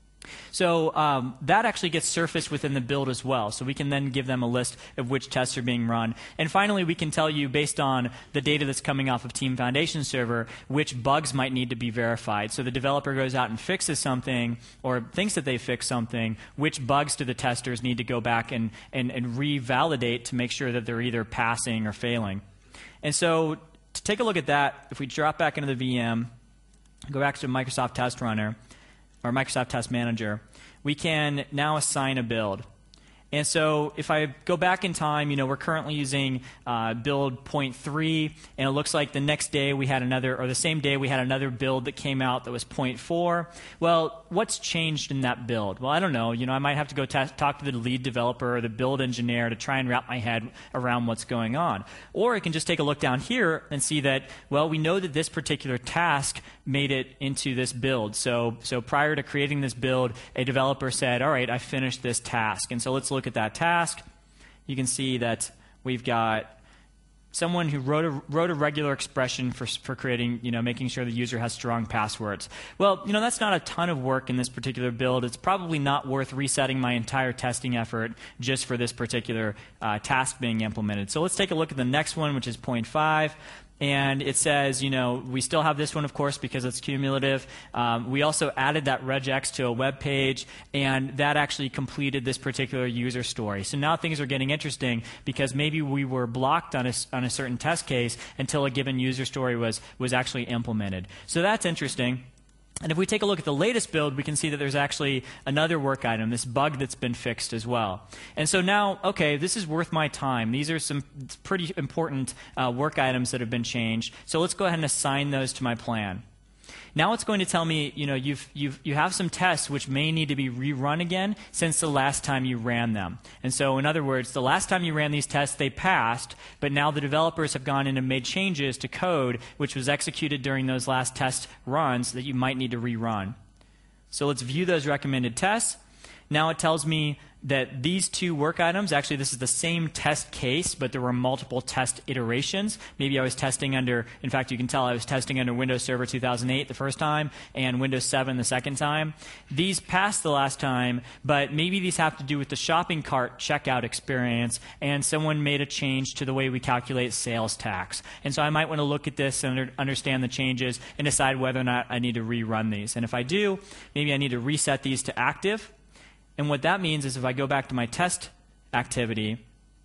S2: So um, that actually gets surfaced within the build as well. So we can then give them a list of which tests are being run. And finally, we can tell you, based on the data that's coming off of Team Foundation Server, which bugs might need to be verified. So the developer goes out and fixes something or thinks that they fixed something, which bugs do the testers need to go back and, and, and revalidate to make sure that they're either passing or failing. And so to take a look at that, if we drop back into the V M, go back to Microsoft Test Runner, or Microsoft Test Manager, we can now assign a build. And so if I go back in time, you know, we're currently using uh, build zero point three, and it looks like the next day we had another, or the same day we had another build that came out that was zero point four. Well, what's changed in that build? Well, I don't know. You know, I might have to go talk to the lead developer or the build engineer to try and wrap my head around what's going on. Or I can just take a look down here and see that, well, we know that this particular task made it into this build. So, so prior to creating this build, a developer said, all right, I finished this task. And so let's look at that task. You can see that we've got someone who wrote a, wrote a regular expression for, for creating, you know, making sure the user has strong passwords. Well, you know, that's not a ton of work in this particular build. It's probably not worth resetting my entire testing effort just for this particular uh, task being implemented. So let's take a look at the next one, which is zero point five. And it says, you know, we still have this one, of course, because it's cumulative. Um, we also added that regex to a web page, and that actually completed this particular user story. So now things are getting interesting, because maybe we were blocked on a, on a certain test case until a given user story was, was actually implemented. So that's interesting. And if we take a look at the latest build, we can see that there's actually another work item, this bug that's been fixed as well. And so now, okay, this is worth my time. These are some pretty important uh, work items that have been changed. So let's go ahead and assign those to my plan. Now it's going to tell me, you know, you've, you've, you have some tests which may need to be rerun again since the last time you ran them. And so, in other words, the last time you ran these tests, they passed, but now the developers have gone in and made changes to code which was executed during those last test runs that you might need to rerun. So let's view those recommended tests. Now it tells me that these two work items, actually this is the same test case, but there were multiple test iterations. Maybe I was testing under, in fact you can tell I was testing under Windows Server two thousand eight the first time and Windows seven the second time. These passed the last time, but maybe these have to do with the shopping cart checkout experience, and someone made a change to the way we calculate sales tax. And so I might want to look at this and under, understand the changes and decide whether or not I need to rerun these. And if I do, maybe I need to reset these to active. And what that means is if I go back to my test activity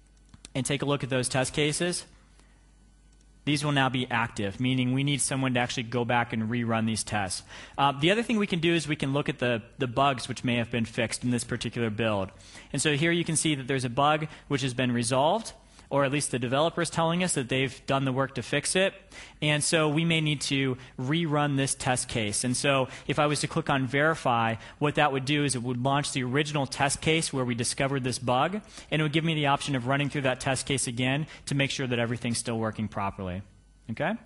S2: and take a look at those test cases, these will now be active, meaning we need someone to actually go back and rerun these tests. Uh, the other thing we can do is we can look at the, the bugs which may have been fixed in this particular build. And so here you can see that there's a bug which has been resolved, or at least the developer is telling us that they've done the work to fix it. And so we may need to rerun this test case. And so if I was to click on verify, what that would do is it would launch the original test case where we discovered this bug, and it would give me the option of running through that test case again to make sure that everything's still working properly. Okay?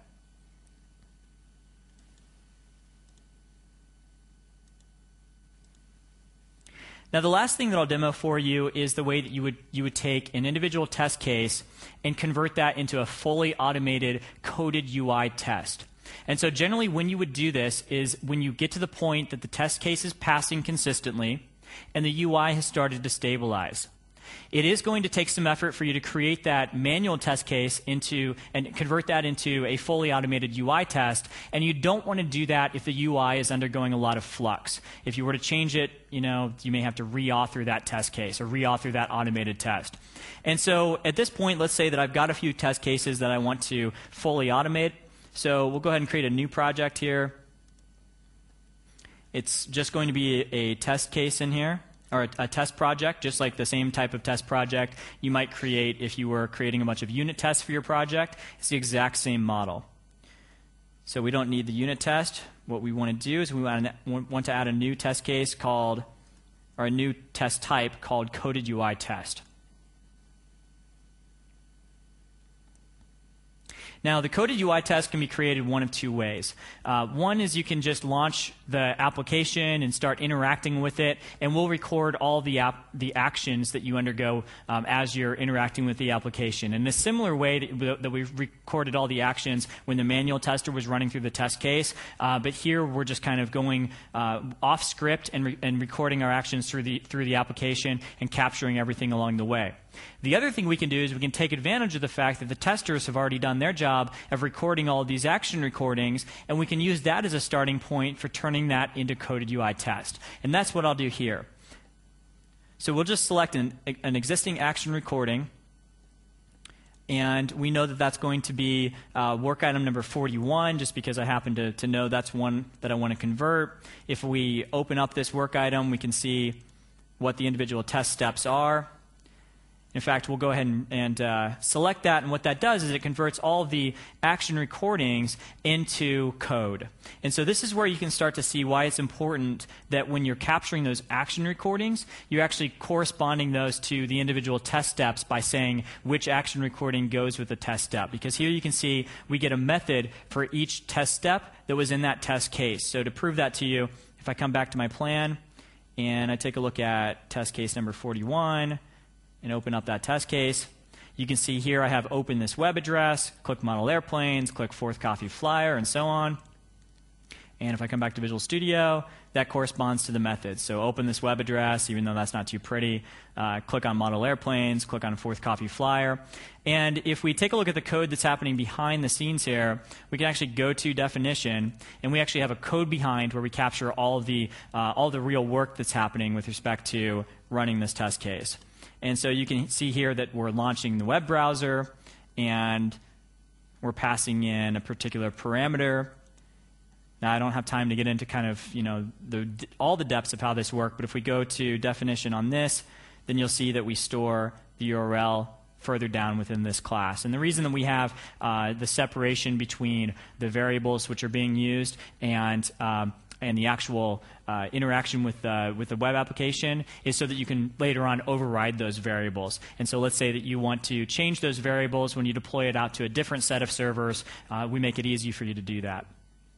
S2: Now the last thing that I'll demo for you is the way that you would, you would take an individual test case and convert that into a fully automated coded U I test. And so generally when you would do this is when you get to the point that the test case is passing consistently and the U I has started to stabilize. It is going to take some effort for you to create that manual test case into and convert that into a fully automated U I test, and you don't want to do that if the U I is undergoing a lot of flux. If you were to change it, you know, you may have to reauthor that test case or reauthor that automated test. And so at this point, let's say that I've got a few test cases that I want to fully automate. So we'll go ahead and create a new project here. It's just going to be a test case in here, or a, a test project, just like the same type of test project you might create if you were creating a bunch of unit tests for your project. It's the exact same model. So we don't need the unit test. What we want to do is we want to, want to add a new test case called, or a new test type called coded U I test. Now, the coded U I test can be created one of two ways. Uh, one is you can just launch the application and start interacting with it, and we'll record all the, app, the actions that you undergo um, as you're interacting with the application. In a similar way that, that we recorded all the actions when the manual tester was running through the test case, uh, but here we're just kind of going uh, off script and, re and recording our actions through the, through the application and capturing everything along the way. The other thing we can do is we can take advantage of the fact that the testers have already done their job of recording all of these action recordings, and we can use that as a starting point for turning that into coded U I test. And that's what I'll do here. So we'll just select an, an existing action recording, and we know that that's going to be uh, work item number forty-one, just because I happen to, to know that's one that I want to convert. If we open up this work item, we can see what the individual test steps are. In fact, we'll go ahead and, and uh, select that, and what that does is it converts all of the action recordings into code. And so this is where you can start to see why it's important that when you're capturing those action recordings, you're actually corresponding those to the individual test steps by saying which action recording goes with the test step. Because here you can see we get a method for each test step that was in that test case. So to prove that to you, if I come back to my plan and I take a look at test case number forty-one, and open up that test case, you can see here I have open this web address, click model airplanes, click fourth coffee flyer, and so on. And if I come back to Visual Studio, that corresponds to the method. So open this web address, even though that's not too pretty, uh, click on model airplanes, click on fourth coffee flyer. And if we take a look at the code that's happening behind the scenes here, we can actually go to definition, and we actually have a code behind where we capture all of the, uh, all the real work that's happening with respect to running this test case. And so you can see here that we're launching the web browser, and we're passing in a particular parameter. Now, I don't have time to get into kind of, you know, the, all the depths of how this works, but if we go to definition on this, then you'll see that we store the U R L further down within this class. And the reason that we have uh, the separation between the variables which are being used and um, and the actual uh, interaction with, uh, with the web application is so that you can later on override those variables. And so let's say that you want to change those variables when you deploy it out to a different set of servers. Uh, we make it easy for you to do that.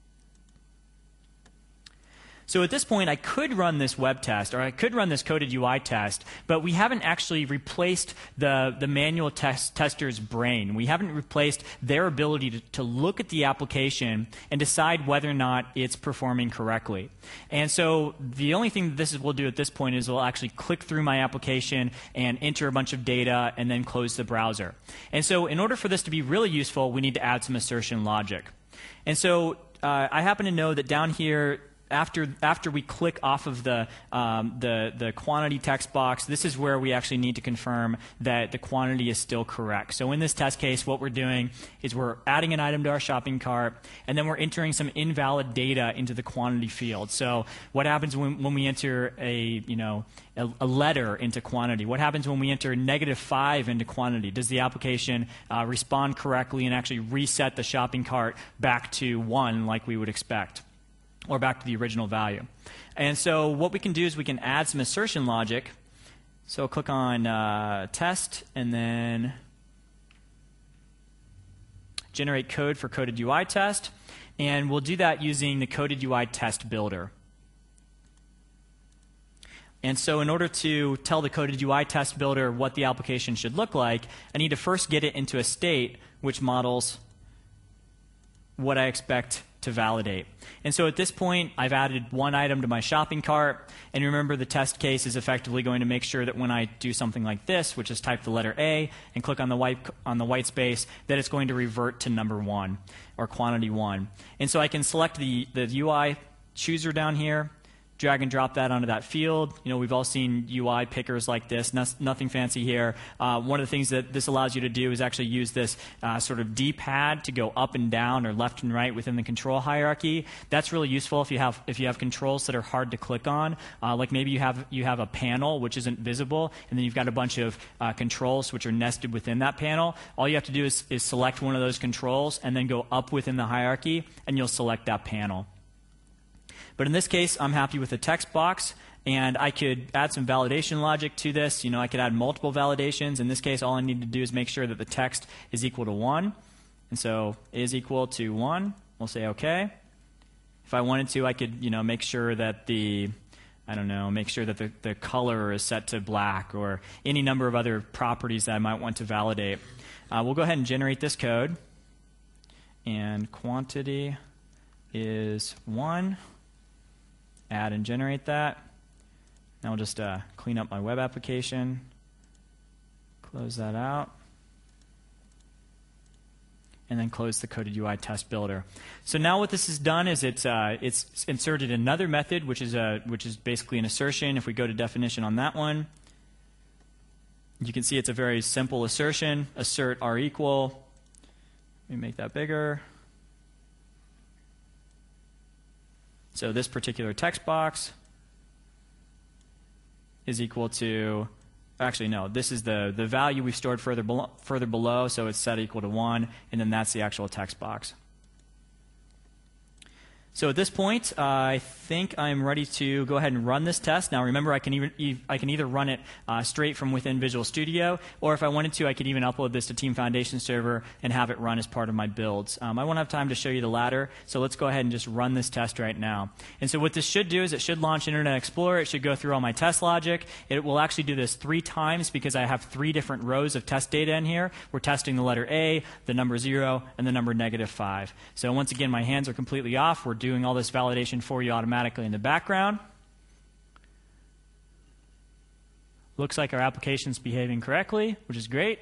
S2: So at this point, I could run this web test, or I could run this coded U I test, but we haven't actually replaced the, the manual test, tester's brain. We haven't replaced their ability to, to look at the application and decide whether or not it's performing correctly. And so the only thing that this will do at this point is we'll actually click through my application and enter a bunch of data and then close the browser. And so in order for this to be really useful, we need to add some assertion logic. And so uh, I happen to know that down here, After, after we click off of the, um, the, the quantity text box, this is where we actually need to confirm that the quantity is still correct. So in this test case, what we're doing is we're adding an item to our shopping cart, and then we're entering some invalid data into the quantity field. So what happens when, when we enter a, you know, a, a letter into quantity? What happens when we enter negative five into quantity? Does the application uh, respond correctly and actually reset the shopping cart back to one like we would expect, or back to the original value? And so what we can do is we can add some assertion logic. So click on uh, test, and then generate code for coded U I test. And we'll do that using the coded U I test builder. And so in order to tell the coded U I test builder what the application should look like, I need to first get it into a state which models what I expect to validate. And so at this point, I've added one item to my shopping cart. And remember, the test case is effectively going to make sure that when I do something like this, which is type the letter A and click on the white, on the white space, that it's going to revert to number one or quantity one. And so I can select the, the U I chooser down here, drag and drop that onto that field. You know, we've all seen U I pickers like this, no, nothing fancy here. Uh, one of the things that this allows you to do is actually use this uh, sort of D-pad to go up and down or left and right within the control hierarchy. That's really useful if you have if you have controls that are hard to click on. Uh, like maybe you have you have a panel which isn't visible, and then you've got a bunch of uh, controls which are nested within that panel. All you have to do is, is select one of those controls and then go up within the hierarchy, and you'll select that panel. But in this case, I'm happy with the text box, and I could add some validation logic to this. You know, I could add multiple validations. In this case, all I need to do is make sure that the text is equal to one. And so is equal to one. We'll say OK. If I wanted to, I could, you know, make sure that the, I don't know, make sure that the, the color is set to black, or any number of other properties that I might want to validate. Uh, we'll go ahead and generate this code. And quantity is one. Add and generate that. Now we'll just uh, clean up my web application, close that out, and then close the coded U I test builder. So now what this has done is it's uh, it's inserted another method, which is a which is basically an assertion. If we go to definition on that one, you can see it's a very simple assertion. Assert R equal. Let me make that bigger. So this particular text box is equal to, actually no, this is the, the value we've stored further below, further below, so it's set equal to one, and then that's the actual text box. So at this point, uh, I think I'm ready to go ahead and run this test. Now remember, I can, even, e I can either run it uh, straight from within Visual Studio, or if I wanted to, I could even upload this to Team Foundation Server and have it run as part of my builds. Um, I won't have time to show you the latter, so let's go ahead and just run this test right now. And so what this should do is it should launch Internet Explorer. It should go through all my test logic. It will actually do this three times because I have three different rows of test data in here. We're testing the letter A, the number zero, and the number negative five. So once again, my hands are completely off. We're doing all this validation for you automatically in the background. Looks like our application's behaving correctly, which is great.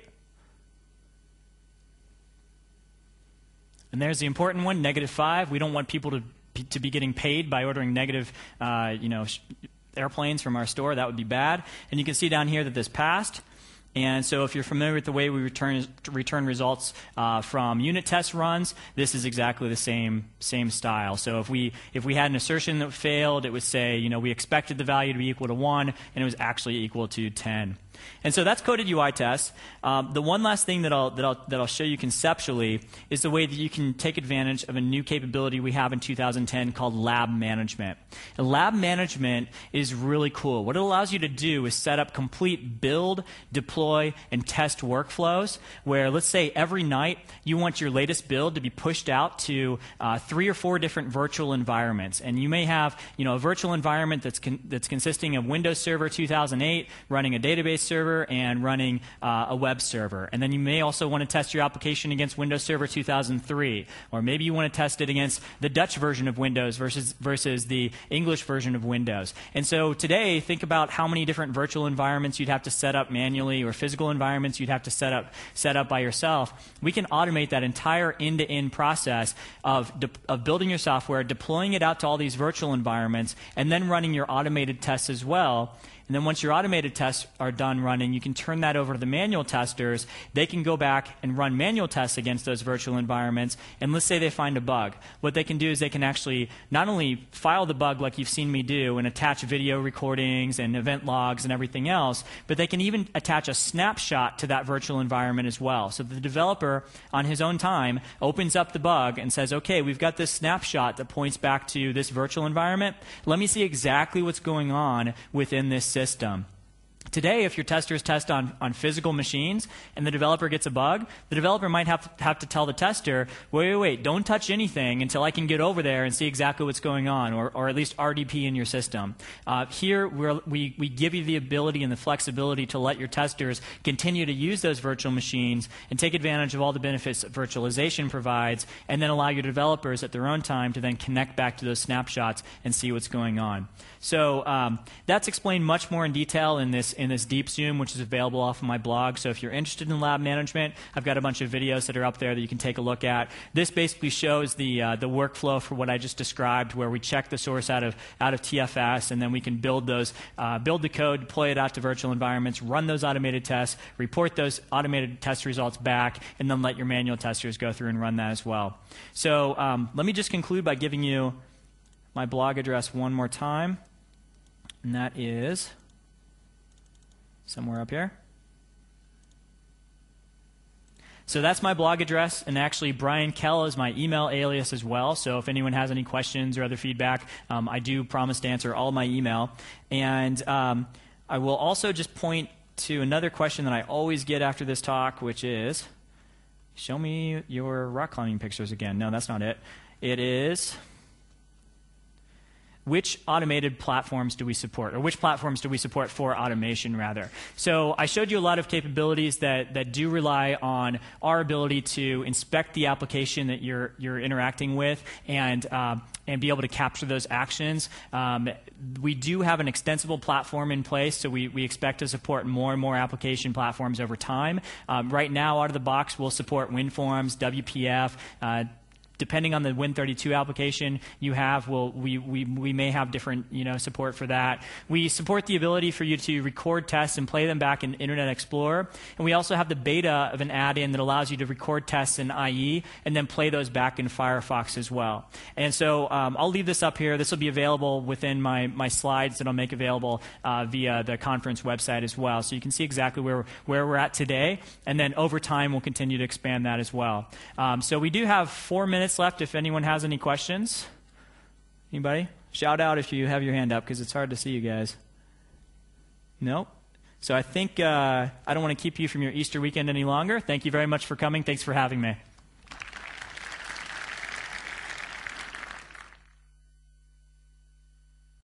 S2: And there's the important one, negative five. We don't want people to to be getting paid by ordering negative, uh, you know, airplanes from our store. That would be bad. And you can see down here that this passed. And so if you're familiar with the way we return, return results uh, from unit test runs, this is exactly the same, same style. So if we, if we had an assertion that failed, it would say, you know, we expected the value to be equal to one, and it was actually equal to ten. And so that's coded U I tests. Um, the one last thing that I'll, that, I'll, that I'll show you conceptually is the way that you can take advantage of a new capability we have in two thousand ten called lab management. And lab management is really cool. What it allows you to do is set up complete build, deploy, and test workflows where, let's say, every night you want your latest build to be pushed out to uh, three or four different virtual environments. And you may have, you know, a virtual environment that's, con that's consisting of Windows Server two thousand eight running a database server and running uh, a web server. And then you may also want to test your application against Windows Server two thousand three, or maybe you want to test it against the Dutch version of Windows versus, versus the English version of Windows. And so today, think about how many different virtual environments you'd have to set up manually, or physical environments you'd have to set up, set up by yourself. We can automate that entire end-to-end process of, of building your software, deploying it out to all these virtual environments, and then running your automated tests as well. And then once your automated tests are done running, you can turn that over to the manual testers. They can go back and run manual tests against those virtual environments. And let's say they find a bug. What they can do is they can actually not only file the bug like you've seen me do and attach video recordings and event logs and everything else, but they can even attach a snapshot to that virtual environment as well. So the developer, on his own time, opens up the bug and says, okay, we've got this snapshot that points back to this virtual environment. Let me see exactly what's going on within this system. System. Today, if your testers test on, on physical machines and the developer gets a bug, the developer might have to, have to tell the tester, wait, wait, wait, don't touch anything until I can get over there and see exactly what's going on, or, or at least R D P in your system. Uh, here, we're, we, we give you the ability and the flexibility to let your testers continue to use those virtual machines and take advantage of all the benefits that virtualization provides, and then allow your developers at their own time to then connect back to those snapshots and see what's going on. So um, that's explained much more in detail in this in this Deep Zoom, which is available off of my blog. So if you're interested in lab management, I've got a bunch of videos that are up there that you can take a look at. This basically shows the uh, the workflow for what I just described, where we check the source out of out of T F S, and then we can build those uh, build the code, deploy it out to virtual environments, run those automated tests, report those automated test results back, and then let your manual testers go through and run that as well. So um, let me just conclude by giving you my blog address one more time. And that is somewhere up here. So that's my blog address, and actually Brian Kell is my email alias as well. So if anyone has any questions or other feedback, um, I do promise to answer all my email. And um, I will also just point to another question that I always get after this talk, which is, show me your rock climbing pictures again. No, that's not it. It is, which automated platforms do we support, or which platforms do we support for automation, rather? So I showed you a lot of capabilities that, that do rely on our ability to inspect the application that you're, you're interacting with and, uh, and be able to capture those actions. Um, we do have an extensible platform in place, so we, we expect to support more and more application platforms over time. Um, right now, out of the box, we'll support WinForms, W P F, uh, depending on the Win thirty-two application you have, we'll, we, we, we may have different you know, support for that. We support the ability for you to record tests and play them back in Internet Explorer. And we also have the beta of an add-in that allows you to record tests in I E and then play those back in Firefox as well. And so um, I'll leave this up here. This will be available within my, my slides that I'll make available uh, via the conference website as well. So you can see exactly where, where we're at today. And then over time, we'll continue to expand that as well. Um, so we do have four minutes left if anyone has any questions. Anybody? Shout out if you have your hand up, because it's hard to see you guys. Nope. So I think uh, I don't want to keep you from your Easter weekend any longer. Thank you very much for coming. Thanks for having me.